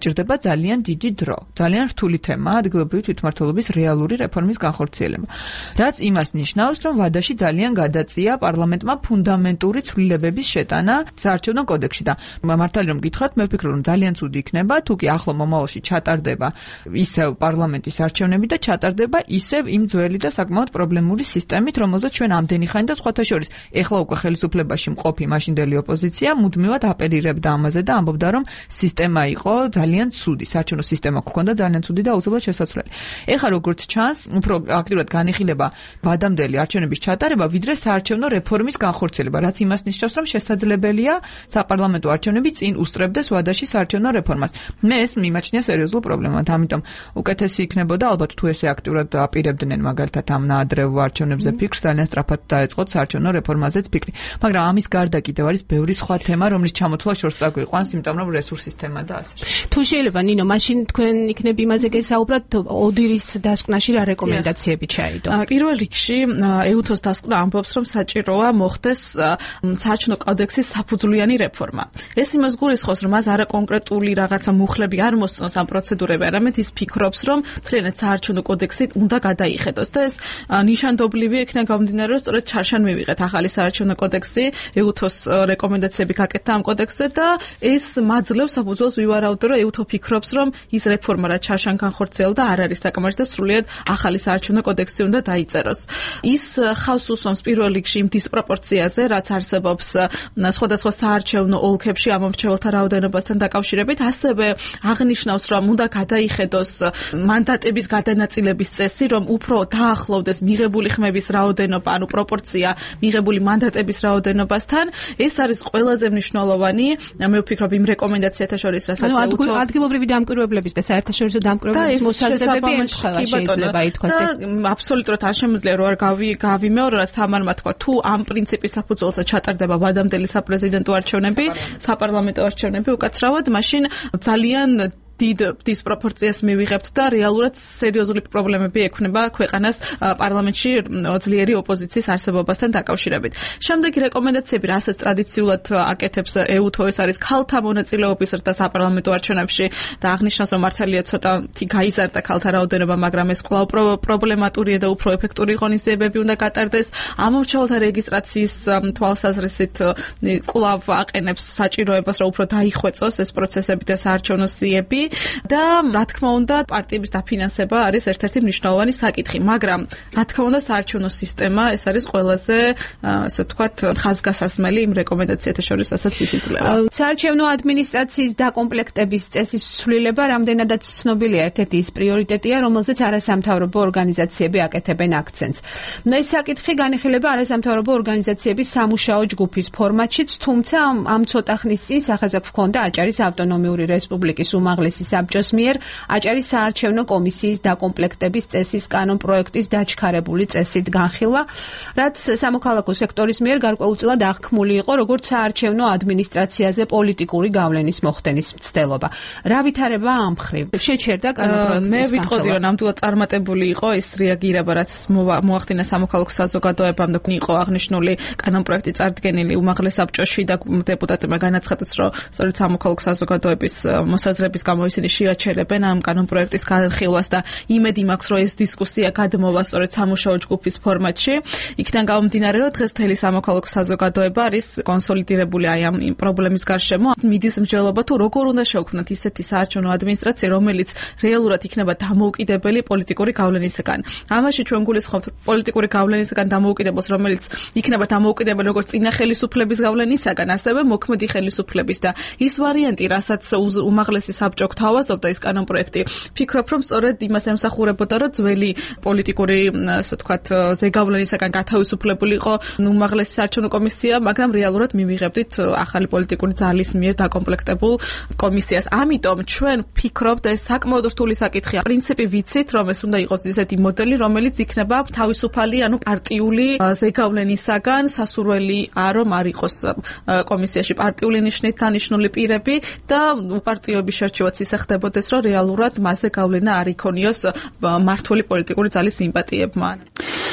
დაჭირდება ძალიან დიდი დრო. ძალიან რთული თემაა ადგილობრივი თვითმმართველობის რეალური რეფორმის განხორციელება. რაც იმას ნიშნავს, რომ ვადაში ძალიან გადაწია პარლამენტმა ფუნდამენტური ცვლილებების შეტანა საარჩევნო კოდექსში და მართალი რომ გითხრათ, მე ვფიქრობ, რომ ძალიან ცუდი იქნება, თუ კი ახლო მომავალში ჩატარდება ისევ პარლამენტის არჩევნები და ჩატარდება ისევ იმ ძველი და საკმაოდ პრობლემური სისტემით, რომელზეც ჩვენ ამდენი ხანი და სხვათა შორის ეხლა უკვე ხელისუფლებაში მყოფი მაშინდელი ოპოზიცია მუდმივად აპელირებდა ამაზე და ამბობდა, რომ სისტემა იყო ძალიან ცუდი, საარჩევნო სისტემა გქონდა ძალიან ცუდი და აუცილებლად შესაძლებელი. ეხლა როგორც ჩანს, უფრო აქტიურად განიხილება ვადამდელი არჩევნების ჩატარება, ვიდრე საარჩევნო რეფორმის განხორციელება, რაც იმას ნიშნავს, რომ შესაძლებელია საპარლამენტო არჩევნები წინ უსწრებდეს ვადაში საარჩევნო რეფორმას. მე ეს მიმაჩნია სერიოზულ პრობლემად, ამიტომ უკეთესი იქნებოდა ალბათ თუ ესე აქტიურად აპირებდნენ მაგალითად ამ ნაადრევ არჩევნებზე ფიქრს, ძალიან სწრაფად დაეწყოთ საარჩევნო რეფორმაზეც ფიქრი. მაგრამ ამის გარდა კიდევ არის ბევრი სხვა თემა, რომლის ჩამოთვლა შორს წაგვიყვანს, იმიტომ რომ რესურსის თემა და ასე. თუ შეიძლება ნინო, მაშინ თქვენ იქნებ იმაზე გესაუბროთ, ოდირის დასკვნაში რა რეკომენდაციები ჩაიდო? პირველ რიგში ეუთოს დასკვნა ამბობს, რომ საჭიროა მოხდეს საარჩევნო კოდექსის საფუძვლიანი რეფორმა. ეს იმას გულისხმობს, რომ მას არა კონკრეტული რაღაცა მუხლები არ მოსწონს ამ პროცედურები, არამედ ის ფიქრობს, რომ მთლიანად საარჩევნო კოდექსით უნდა გადაიხედოს და ეს ნიშანდობლივი იქნება გამომდინარე, რომ სწორედ ჩარშან მივიღეთ ახალი საარჩევნო კოდექსი, ეუთოს რეკომენდაციები გაკეთდა ამ კოდექსზე და ეს მაძლევს საფუძველს ვივარაუდო, რომ ეუთო ფიქრობს, რომ ის რეფორმა რაც ჩარშან განხორციელდა არ არის საკმარისი და სრულიად ახალი საარჩევნო კოდექსი უნდა დაიწეროს. ის ხავს უსვამს პირველ რიგში იმ დისპროპორციაზე, რაც არსებობს სხვადასხვა საარჩევნო ოლქებში ამომრჩეველთა რაოდენობასთან დაკავშირებით, ასევე აღნიშნავს, რომ უნდა გადაიხედოს მანდატების გადანაწილების წესი, რომ უფრო დაახლოვდეს მიღებული ხმების რაოდენობა, ანუ პროპორცია მიღებული მანდატების რაოდენობასთან. ეს არის ყველაზე მნიშვნელოვანი, მე ვფიქრობ იმ რეკომენდაციათა შორის, რასაც ეუთო ადგილობრივი დამკვირვებლების და საერთაშორისო დამკვირვებლების მოსაზრებები ემთხვევა შეიძლება ითქვას. და აბსოლუტურად არ შემიძლია რომ არ გავი გავიმეორო, რაც თამარმა თქვა, თუ ამ პრინციპის საფუძველზე ჩატარდება ვადამდელი საპრეზიდენტო არჩევნები, საპარლამენტო არჩევნები უკაცრავად, მაშინ ძალიან დიდ დისპროპორციას მივიღებთ და რეალურად სერიოზული პრობლემები ექნება ქვეყანას პარლამენტში ძლიერი ოპოზიციის არსებობასთან დაკავშირებით. შემდეგი რეკომენდაციები, რასაც ტრადიციულად აკეთებს ეუთო, ეს არის ქალთა მონაწილეობის ზრდა საპარლამენტო არჩევნებში და აღნიშნავს, რომ მართალია ცოტათი გაიზარდა ქალთა რაოდენობა, მაგრამ ეს კვლავ პრობლემატურია და უფრო ეფექტური ღონისძიებები უნდა გატარდეს. ამომრჩეველთა რეგისტრაციის თვალსაზრისით კვლავ აყენებს საჭიროებას, რომ უფრო დაიხვეწოს ეს პროცესები და საარჩევნო სიები. და რა თქმა უნდა პარტიების დაფინანსება არის ერთ-ერთი მნიშვნელოვანი საკითხი, მაგრამ რა თქმა უნდა საარჩევნო სისტემა ეს არის ყველაზე ასე ვთქვათ ხაზგასასმელი იმ რეკომენდაციათა შორის, რასაც ის იძლევა. საარჩევნო ადმინისტრაციის დაკომპლექტების წესის ცვლილება რამდენადაც ცნობილია, ერთ-ერთი ის პრიორიტეტია, რომელზეც არასამთავრობო ორგანიზაციები აკეთებენ აქცენტს. ნუ ეს საკითხი განიხილება არასამთავრობო ორგანიზაციების სამუშაო ჯგუფის ფორმატშიც, თუმცა ამ ცოტა ხნის წინ სახაზად ჰქონდა აჭარის ავტონომიური რესპუბლიკის უმაღლესი საბჭოს მიერ აჭარის საარჩევნო კომისიის დაკომპლექტების წესის კანონ პროექტის დაჩქარებული წესით განხილვა, რაც სამოქალაქო სექტორის მიერ გარკვეულწილად აღქმული იყო როგორც საარჩევნო ადმინისტრაციაზე პოლიტიკური გავლენის მოხდენის მცდელობა. რა ვითარება ამ მხრივ? შეჩერდა კანონ პროექტის მე ვიტყოდი, რომ ნამდვილად წარმატებული იყო ეს რეაგირება, რაც მოახდინა სამოქალაქო საზოგადოებამ და იყო აღნიშნული კანონ პროექტი წარდგენილი უმაღლეს საბჭოში და დეპუტატებმა განაცხადეს, რომ სწორედ სამოქალაქო საზოგადოების მოსაზრების გამო ისინი შეაჩერებენ ამ კანონ პროექტის განხილვას და იმედი მაქვს, რომ ეს დისკუსია გადმოვა სწორედ სამუშაო ჯგუფის ფორმატში. იქიდან გამომდინარე, რომ დღეს მთელი სამოქალაქო საზოგადოება არის კონსოლიდირებული აი ამ პრობლემის გარშემო. მიდის მსჯელობა თუ როგორ უნდა შევქმნათ ისეთი საარჩევნო ადმინისტრაცია, რომელიც რეალურად იქნება დამოუკიდებელი პოლიტიკური გავლენისგან. ამაში ჩვენ გულისხმობთ პოლიტიკური გავლენისგან დამოუკიდებლს, რომელიც იქნება დამოუკიდებელი როგორც წინა ხელისუფლების გავლენისგან, ასევე მოქმედი ხელისუფლების და ის ვარიანტი, რასაც უმაღლესი საბჭო გთავაზობდა ეს კანონ პროექტი, ფიქრობ, რომ სწორედ იმას ემსახურებოდა, რომ ძველი პოლიტიკური, ასე ვთქვათ, ზეგავლენისგან გათავისუფლებული იყო უმაღლესი საარჩევნო კომისია, მაგრამ რეალურად მივიღებდით ახალი პოლიტიკური ძალის მიერ დაკომპლექტებულ კომისიას. ამიტომ ჩვენ ვფიქრობთ, ეს საკმაოდ რთული საკითხია. პრინციპი ვიცით, რომ ეს უნდა იყოს ისეთი მოდელი, რომელიც იქნება თავისუფალი, ანუ პარტიული ზეგავლენისგან სასურველი არ არ იყოს კომისიაში პარტიული ნიშნით დანიშნული პირები და უპარტიოების შერჩევაც ისე ხდებოდეს, რომ რეალურად მასზე გავლენა არ იქონიოს მმართველი პოლიტიკური ძალის სიმპათიებმა.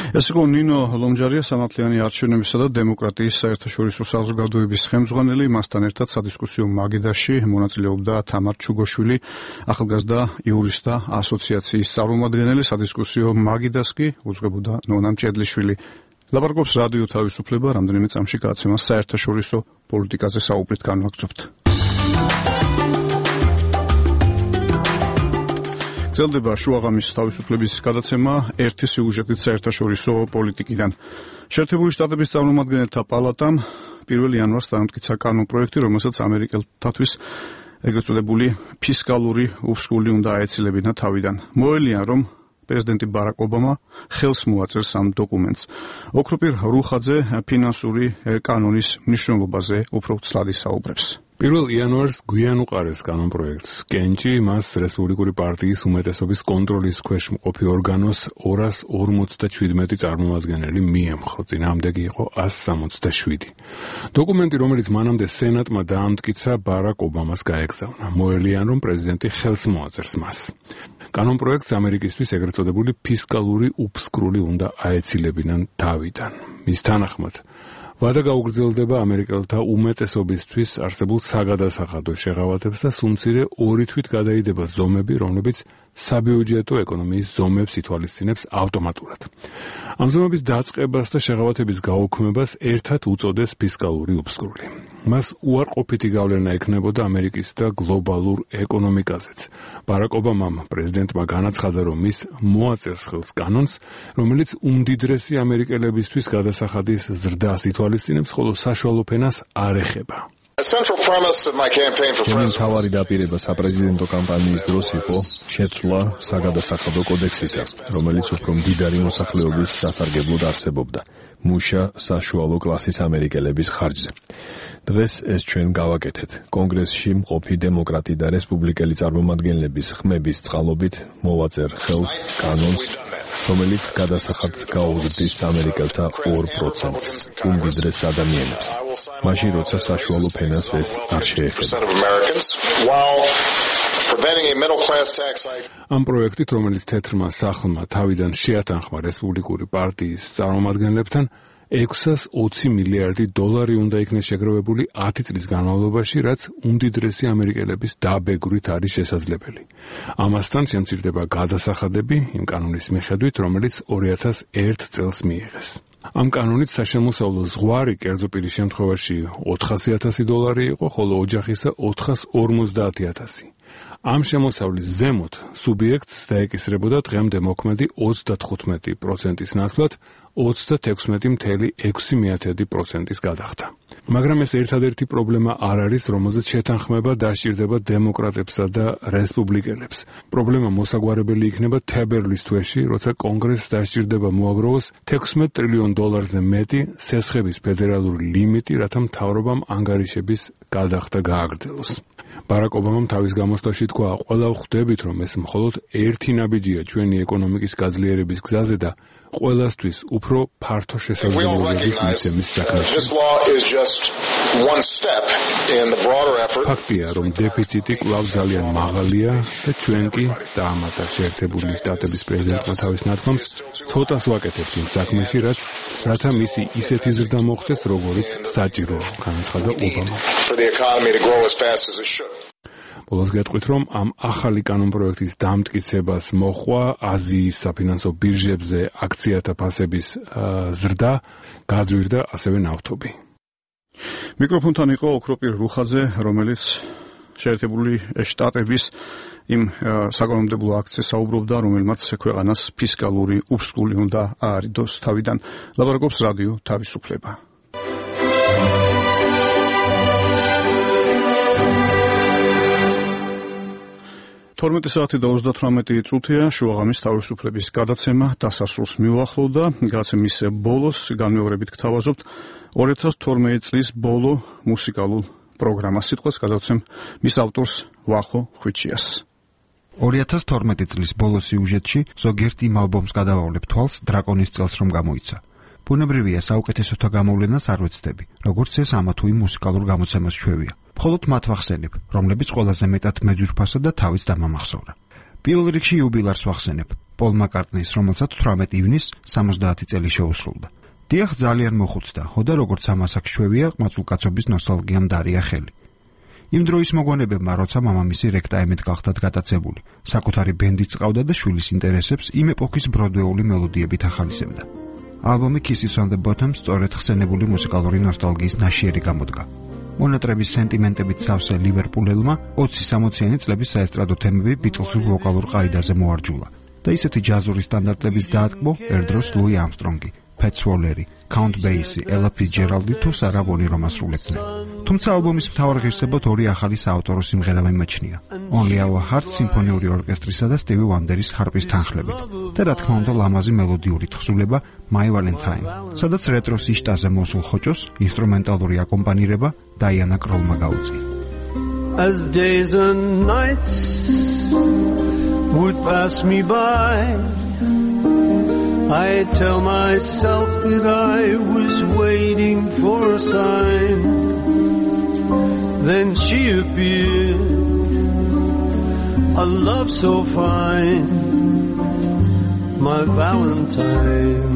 ეს იყო ნინო ლომჯარია, სამართლიანი არჩევნებისა და დემოკრატიის საერთაშორისო საზოგადოების ხელმძღვანელი. მასთან ერთად სადისკუსიო მაგიდაში მონაწილეობდა თამარ ჩუგოშვილი, ახალგაზრდა იურისტთა ასოციაციის წარმომადგენელი. სადისკუსიო მაგიდას კი უძღვებოდა ნონა მჭედლიშვილი. ლაპარაკობს რადიო თავისუფლება, რამდენიმე წამში გადაცემას საერთაშორისო პოლიტიკაზე საუბრით განვაგრძობთ. გრძელდება შუაღამის თავისუფლების გადაცემა ერთი სიუჟეტით საერთაშორისო პოლიტიკიდან. შეერთებული შტატების წარმომადგენელთა პალატამ პირველი იანვარს დაამტკიცა კანონპროექტი, რომელსაც ამერიკელთათვის ეგრეთ წოდებული ფისკალური უფსკული უნდა აეცილებინა თავიდან. მოელიან, რომ პრეზიდენტი ბარაკ ობამა ხელს მოაწერს ამ დოკუმენტს. ოქროპირ რუხაძე ფინანსური კანონის მნიშვნელობაზე უფრო ცლად ისაუბრებს. პირველ იანვარს გვიან უყარეს კანონპროექტს. კენჭი მას რესპუბლიკური პარტიის უმეტესობის კონტროლის ქვეშ მყოფი ორგანოს ორას ორმოცდაშვიდმეტი წარმომადგენელი მიემხრო. წინააღმდეგი იყო ასი სამოცდაშვიდი. დოკუმენტი, რომელიც მანამდე სენატმა დაამტკიცა, ბარაკ ობამას გაეგზავნა. მოელიან, რომ პრეზიდენტი ხელს მოაწერს მას. კანონპროექტს ამერიკისთვის ეგრეთ წოდებული ფისკალური უფსკრული უნდა აეცილებინან თავიდან. მის თანახმად ვადა გაუგრძელდება ამერიკელთა უმეტესობისთვის არსებულ საგადასახადო შეღავათებს და სულ-მცირე ორი თვით გადაიდება ზომები, რომლებიც საბიუჯეტო ეკონომიის ზომებს ითვალისწინებს ავტომატურად. ამ ზომების დაწყებას და შეღავათების გაუქმებას ერთად უწოდეს ფისკალური უფსკრული. მას უარყოფითი გავლენა ექნებოდა ამერიკის და გლობალურ ეკონომიკაზეც. ბარაკ ობამამ პრეზიდენტმა განაცხადა, რომ ის მოაწერს ხელს კანონს, რომელიც უმდიდრესი ამერიკელებისთვის გადასახადის ზრდას ითვალისწინებს, ხოლო საშუალო ფენას არ ეხება. ჩემი მთავარი დაპირება საპრეზიდენტო კამპანიის დროს იყო შეცვლა საგადასახადო კოდექსისა, რომელიც უფრო მდიდარი მოსახლეობის სასარგებლოდ არსებობდა მუშა საშუალო კლასის ამერიკელების ხარჯზე. დღეს ეს ჩვენ გავაკეთეთ. კონგრესში მყოფი დემოკრატი და რესპუბლიკელი წარმომადგენლების ხმების წყალობით მოვაწერ ხელს კანონს, რომელიც გადასახადს გაუზრდის ამერიკელთა ორ პროცენტს, უმდიდრეს ადამიანებს. მაშინ, როცა საშუალო ფენას ეს არ შეეხება. ამ პროექტით, რომელიც თეთრმა სახლმა თავიდან შეათანხმა რესპუბლიკური პარტიის წარმომადგენლებთან, ექვსას ოცი მილიარდი დოლარი უნდა იქნეს შეგროვებული ათი წლის განმავლობაში, რაც უმდიდრესი ამერიკელების დაბეგვრით არის შესაძლებელი. ამასთან შემცირდება გადასახადები იმ კანონის მიხედვით, რომელიც ორი ათას ერთ წელს მიიღეს. ამ კანონით საშემოსავლო ზღვარი კერძო პირის შემთხვევაში ოთხასი ათასი დოლარი იყო, ხოლო ოჯახისა ოთხას ორმოცდაათი ათასი. ამ შემოსავლის ზემოთ სუბიექტს დაეკისრებოდა დღემდე მოქმედი ოცდათხუთმეტი პროცენტის ნაცვლად ოცდათექვსმეტი მცდამეტი ექვსი პროცენტის გადახდა. მაგრამ ეს ერთადერთი პრობლემა არ არის, რომელზეც შეთანხმება დასჭირდება დემოკრატებსა და რესპუბლიკელებს. პრობლემა მოსაგვარებელი იქნება თებერვლის თვეში, როცა კონგრესს დასჭირდება მოაგროვოს თექვსმეტ ტრილიონ დოლარზე მეტი სესხების ფედერალური ლიმიტი, რათა მთავრობამ ანგარიშების გადახდა გააგრძელოს. ბარაკ ობამამ თავის გამოსვლაში თქვა, ყველა ვხვდებით, რომ ეს მხოლოდ ერთი ნაბიჯია ჩვენი ეკონომიკის გაძლიერების გზაზე და ყველასთვის უფრო ფართო შესაძლებლობების მიცემის საქმეში. ფაქტია, რომ დეფიციტი კვლავ ძალიან მაღალია და ჩვენ კი დაამატა შეერთებული შტატების პრეზიდენტმა თავის ნათქვამს ცოტას ვაკეთებთ იმ საქმეში, რაც რათა მისი ისეთი ზრდა მოხდეს, როგორიც საჭიროა, განაცხადა ობამა. ბოლოს გეტყვით, რომ ამ ახალი კანონპროექტის დამტკიცებას მოჰყვა აზიის საფინანსო ბირჟებზე აქციათა ფასების ზრდა, გაძვირდა ასევე ნავთობი. მიკროფონთან იყო ოქროპირ რუხაძე, რომელიც შეერთებული შტატების იმ საკანონმდებლო აქტზე საუბრობდა, რომელმაც ქვეყანას ფისკალური უფსკული უნდა აარიდოს თავიდან. ლაპარაკობს რადიო თავისუფლება. თორმეტი საათი და ოცდათვრამეტი წუთია შუაღამის თავისუფლების გადაცემა დასასრულს მიუახლოვდა. გადაცემის ბოლოს განმეორებით გთავაზობთ ორი ათას თორმეტი წლის ბოლო მუსიკალურ პროგრამას. სიტყვას გადავცემ მის ავტორს ვახო ხვიჩიას. ორი ათას თორმეტი წლის ბოლო სიუჟეტში ზოგიერთ იმ ალბომს გადავავლებ თვალს დრაკონის წელს რომ გამოიცა. ბუნებრივია საუკეთესოთა გამოვლენას არ ვეცდები, როგორც ეს ამა თუ იმ მუსიკალურ გამოცემას ჩვევია. მხოლოდ მათ ვახსენებ, რომლებიც ყველაზე მეტად მეძვირფასა და თავის დამამახსოვრა. პირველ რიგში იუბილარს ვახსენებ, პოლ მაკარტნის, რომელსაც თვრამეტი ივნისს სამოცდაათი წელი შეუსრულდა. დიახ, ძალიან მოხუცდა, ხოდა როგორც ამას აქ შვევია, ყმაწვილკაცობის ნოსტალგიამ დარია ხელი. იმ დროის მოგონებებმა, როცა მამამისი რექტაიმედ გახდათ გატაცებული, საკუთარი ბენდიც ყავდა და შვილის ინტერესებს იმ ეპოქის ბროდვეული მელოდიებით ახალისებდა. ალბომი Kisses on the Bottom სწორედ ხსენებული მუსიკალური ნოსტალგიის ნაშიერი გამოდგა. მონატრების სენტიმენტებით სავსე ლივერპულელმა ოცი სამოციანი წლების საესტრადო თემები ბიტლსურ ვოკალურ ყაიდაზე მოარჯულა და ისეთი ჯაზური სტანდარტების დაატკბო ერდროს ლუი ამსტრონგი, Pat Swalley, Count Basie, Ella Fitzgerald თუ Sarah Vaughan რომ ასრულებდნენ. თუმცა ალბომის მთავარ ღირსებად ორი ახალი საავტორო სიმღერა მიმაჩნია. Only Our Hearts სიმფონიური ორკესტრისა და Stevie Wonderis ჰარპის თანხლებით და რა თქმა უნდა ლამაზი მელოდიური თხზულება My Valentine, სადაც რეტროს იშტაზე მოსულ ხოჭოს ინსტრუმენტალური აკომპანირება Diana Krallმა გაუწია. As days and nights would pass me by, I tell myself that I was waiting for a sign. Then she appeared, a love so fine, my Valentine.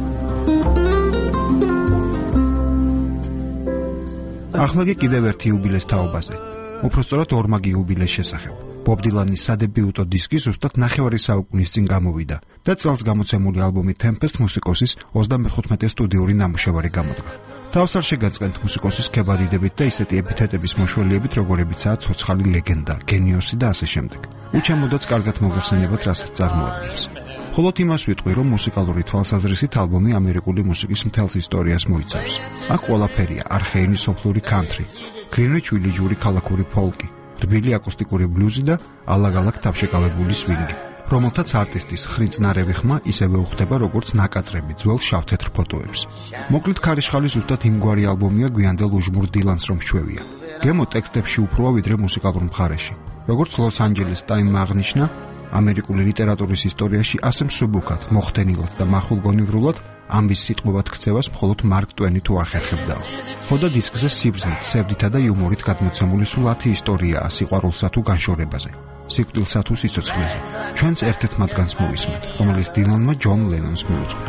ახლა კი კიდევ ერთი იუბილეს თაობაზე. უпростоრად ორმაგი იუბილეს შესახებ. ბობ დილანის სადებიუტო დისკი ზუსტად ნახევარი საუკუნის წინ გამოვიდა და წელს გამოცემული ალბომი Tempest მუსიკოსის ოცდამეხუთმეტე სტუდიური ნამუშევარი გამოდგა. თავს არ შეგაწყენთ მუსიკოსის ქებადიდებით და ისეთი ეპითეტების მოშველიებით, როგორებიცაა ცოცხალი ლეგენდა, გენიოსი და ასე შემდეგ. უჩემოდაც კარგად მოგეხსენებათ, რასაც წარმოადგენს. მხოლოდ იმას ვიტყვი, რომ მუსიკალური თვალსაზრისით ალბომი ამერიკული მუსიკის მთელს ისტორიას მოიცავს. აქ ყველაფერია: არხეენი სოფლური კანტრი, გრინვიჩ ვილიჯური ქალაქური ფოლკი, რბილი აკუსტიკური ბლუზი და ალაგ-ალაგ თავშეკავებული სვინგი, რომელთაც არტისტის ხრინწნარევი ხმა ისევე უხდება, როგორც ნაკაწრები ძველ შავ-თეთრ ფოტოებს. მოკლედ ქარიშხალი ზუსტად იმგვარი ალბომია გვიანდელ უჟმურ დილანს რომ შვევია. გემო ტექსტებში უფროა ვიდრე მუსიკალურ მხარეში. როგორც ლოს ანჯელეს ტაიმმა აღნიშნა, ამერიკული ლიტერატურის ისტორიაში ასე მსუბუქად, მოხდენილად და მახვილგონივრულად ამბის სიტყვებად ქცევას მხოლოდ მარკ ტვენი თუ ახერხებდაო. ხოდა დისკზე სიბრძნით, სევდითა და იუმორით გადმოცემული სულ ათი ისტორიაა სიყვარულსა თუ განშორებაზე, სიკვდილსა თუ სიცოცხლეზე. ჩვენც ერთ-ერთ მათგანს მოვისმენთ, რომელიც დილანმა ჯონ ლენონს მიუძღვნა.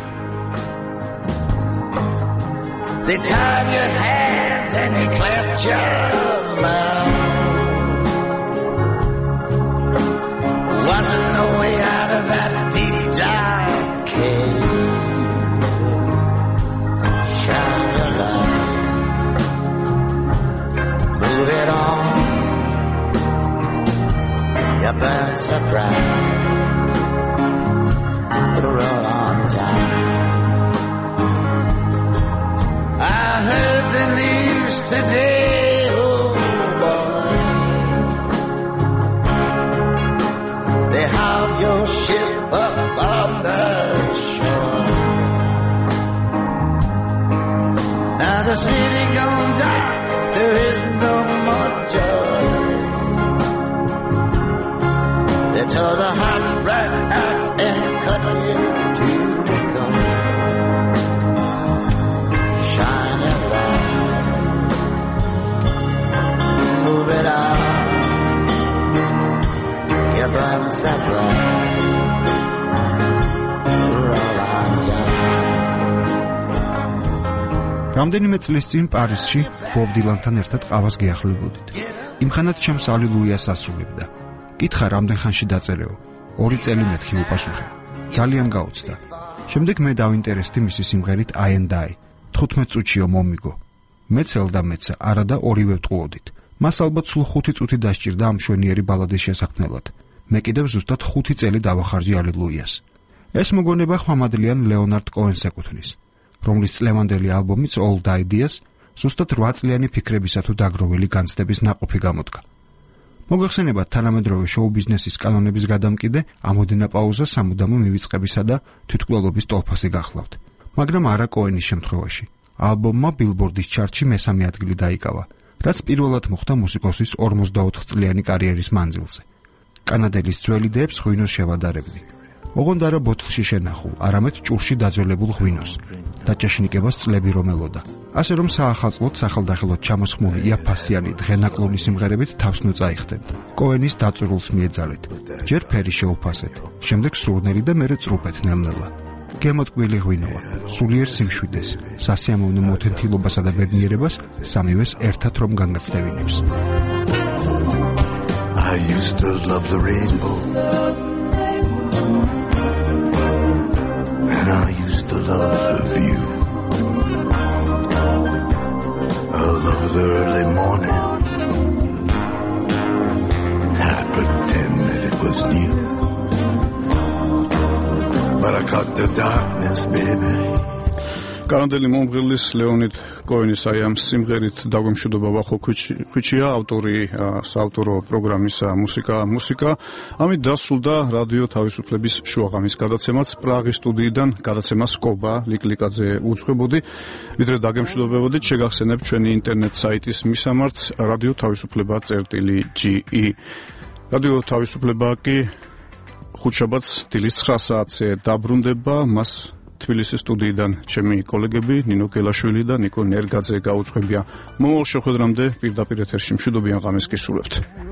They tied your hands and they clapped your mouth. Wasn't no way out of that deep dark cave. Shine your light, move it on. You burn so bright, roll on down. I heard the news today, oh boy. They hauled your ship up on the shore. Now the city gone dark, there is no more joy. They tore the heart right out and cut it to the core. Shine your light, move it on. You burn so bright, roll on down. რამდენიმე წლის წინ პარიზში ბობ დილანთან ერთად ყავას გიახლებოდით. იმხანად ჩემს ალილუიას ასრულებდა. კითხა რამდენ ხანში დაწერეო? ორი წელი მეთქი უპასუხე. ძალიან გაუცდა. შემდეგ მე დავინტერესდი მისი სიმღერით I and I. თხუთმეტ წუთშიო მომიგო. მეც ელდა მეცა, არა და ორივე ვტყუოდით. მას ალბათ სულ ხუთი წუთი დასჭირდა ამ შვენიერი ბალადის შესაქმნელად. მე კიდევ ზუსტად ხუთი წელი დავახარჯი ალილუიას. ეს მოგონება ხმამადლიან ლეონარდ კოენს ეკუთვნის, რომლის წლევანდელი ალბომიც Old Ideas ზუსტად რვა წლიანი ფიქრებისა თუ დაგროვილი განცდების ნაყოფი გამოდგა. მოგეხსენებათ თანამედროვე შოუ-ბიზნესის კანონების გადამკიდე, ამოდენა პაუზა სამუდამო მივიწყებისა და თვითმკვლელობის ტოლფასი გახლავთ. მაგრამ არა კოენის შემთხვევაში. ალბომმა ბილბორდის ჩარტში მესამე ადგილი დაიკავა, რაც პირველად მოხდა მუსიკოსის ორმოცდაოთხ წლიანი კარიერის მანძილზე. კანადელის ძველი დებს ღვინოს შევადარებდი. ოღონდ არა ბოთლში შენახულ, არამედ ჭურში დაძველებულ ღვინოს. დაჭეშნიკებას წლები რომ ელოდა. ასე რომ საახალწლოდ სახელდახელოდ ჩამოსხმული იაფასიანი დღენაკლონი სიმღერებით თავს ნუ წაიხდეთ. კოენის დაწურულს მიეძალეთ. ჯერ ფერი შეუფასეთ, შემდეგ სურნელი და მერე წრუპეთ ნელ-ნელა. გემოტკბილი ღვინოა, სულიერ სიმშვიდეს, სასიამოვნო მოთენთილობასა და ბედნიერებას სამივეს ერთად რომ განგაცდევინებს. I used to love the rainbow, and I used to love the view. I love the early morning, I'd pretend that it was new, but I caught the darkness, baby. კანადელი მომღერლის ლეონიდ კოენის აი ამ სიმღერით დაგვემშვიდობა ვახო ხვიჩია, ავტორი საავტორო პროგრამისა მუსიკა მუსიკა. ამით დასრულდა რადიო თავისუფლების შუაღამის გადაცემაც პრაღის სტუდიიდან. გადაცემას კობა ლიკლიკაძე უძღვებოდი. ვიდრე დაგემშვიდობებოდით, შეგახსენებთ ჩვენი ინტერნეტ საიტის მისამართს რადიო თავისუფლება წერტილი ჯი ი. რადიო თავისუფლება კი ხუთშაბათს დილის ცხრა საათზე დაბრუნდება. მას თბილისის სტუდიიდან ჩემი კოლეგები ნინო კელაშვილი და ნიკო ნერგაძე გაუძღვებიან. მომავალ შეხვედრამდე პირდაპირ ეთერში მშვიდობიან ღამეს გისურვებთ.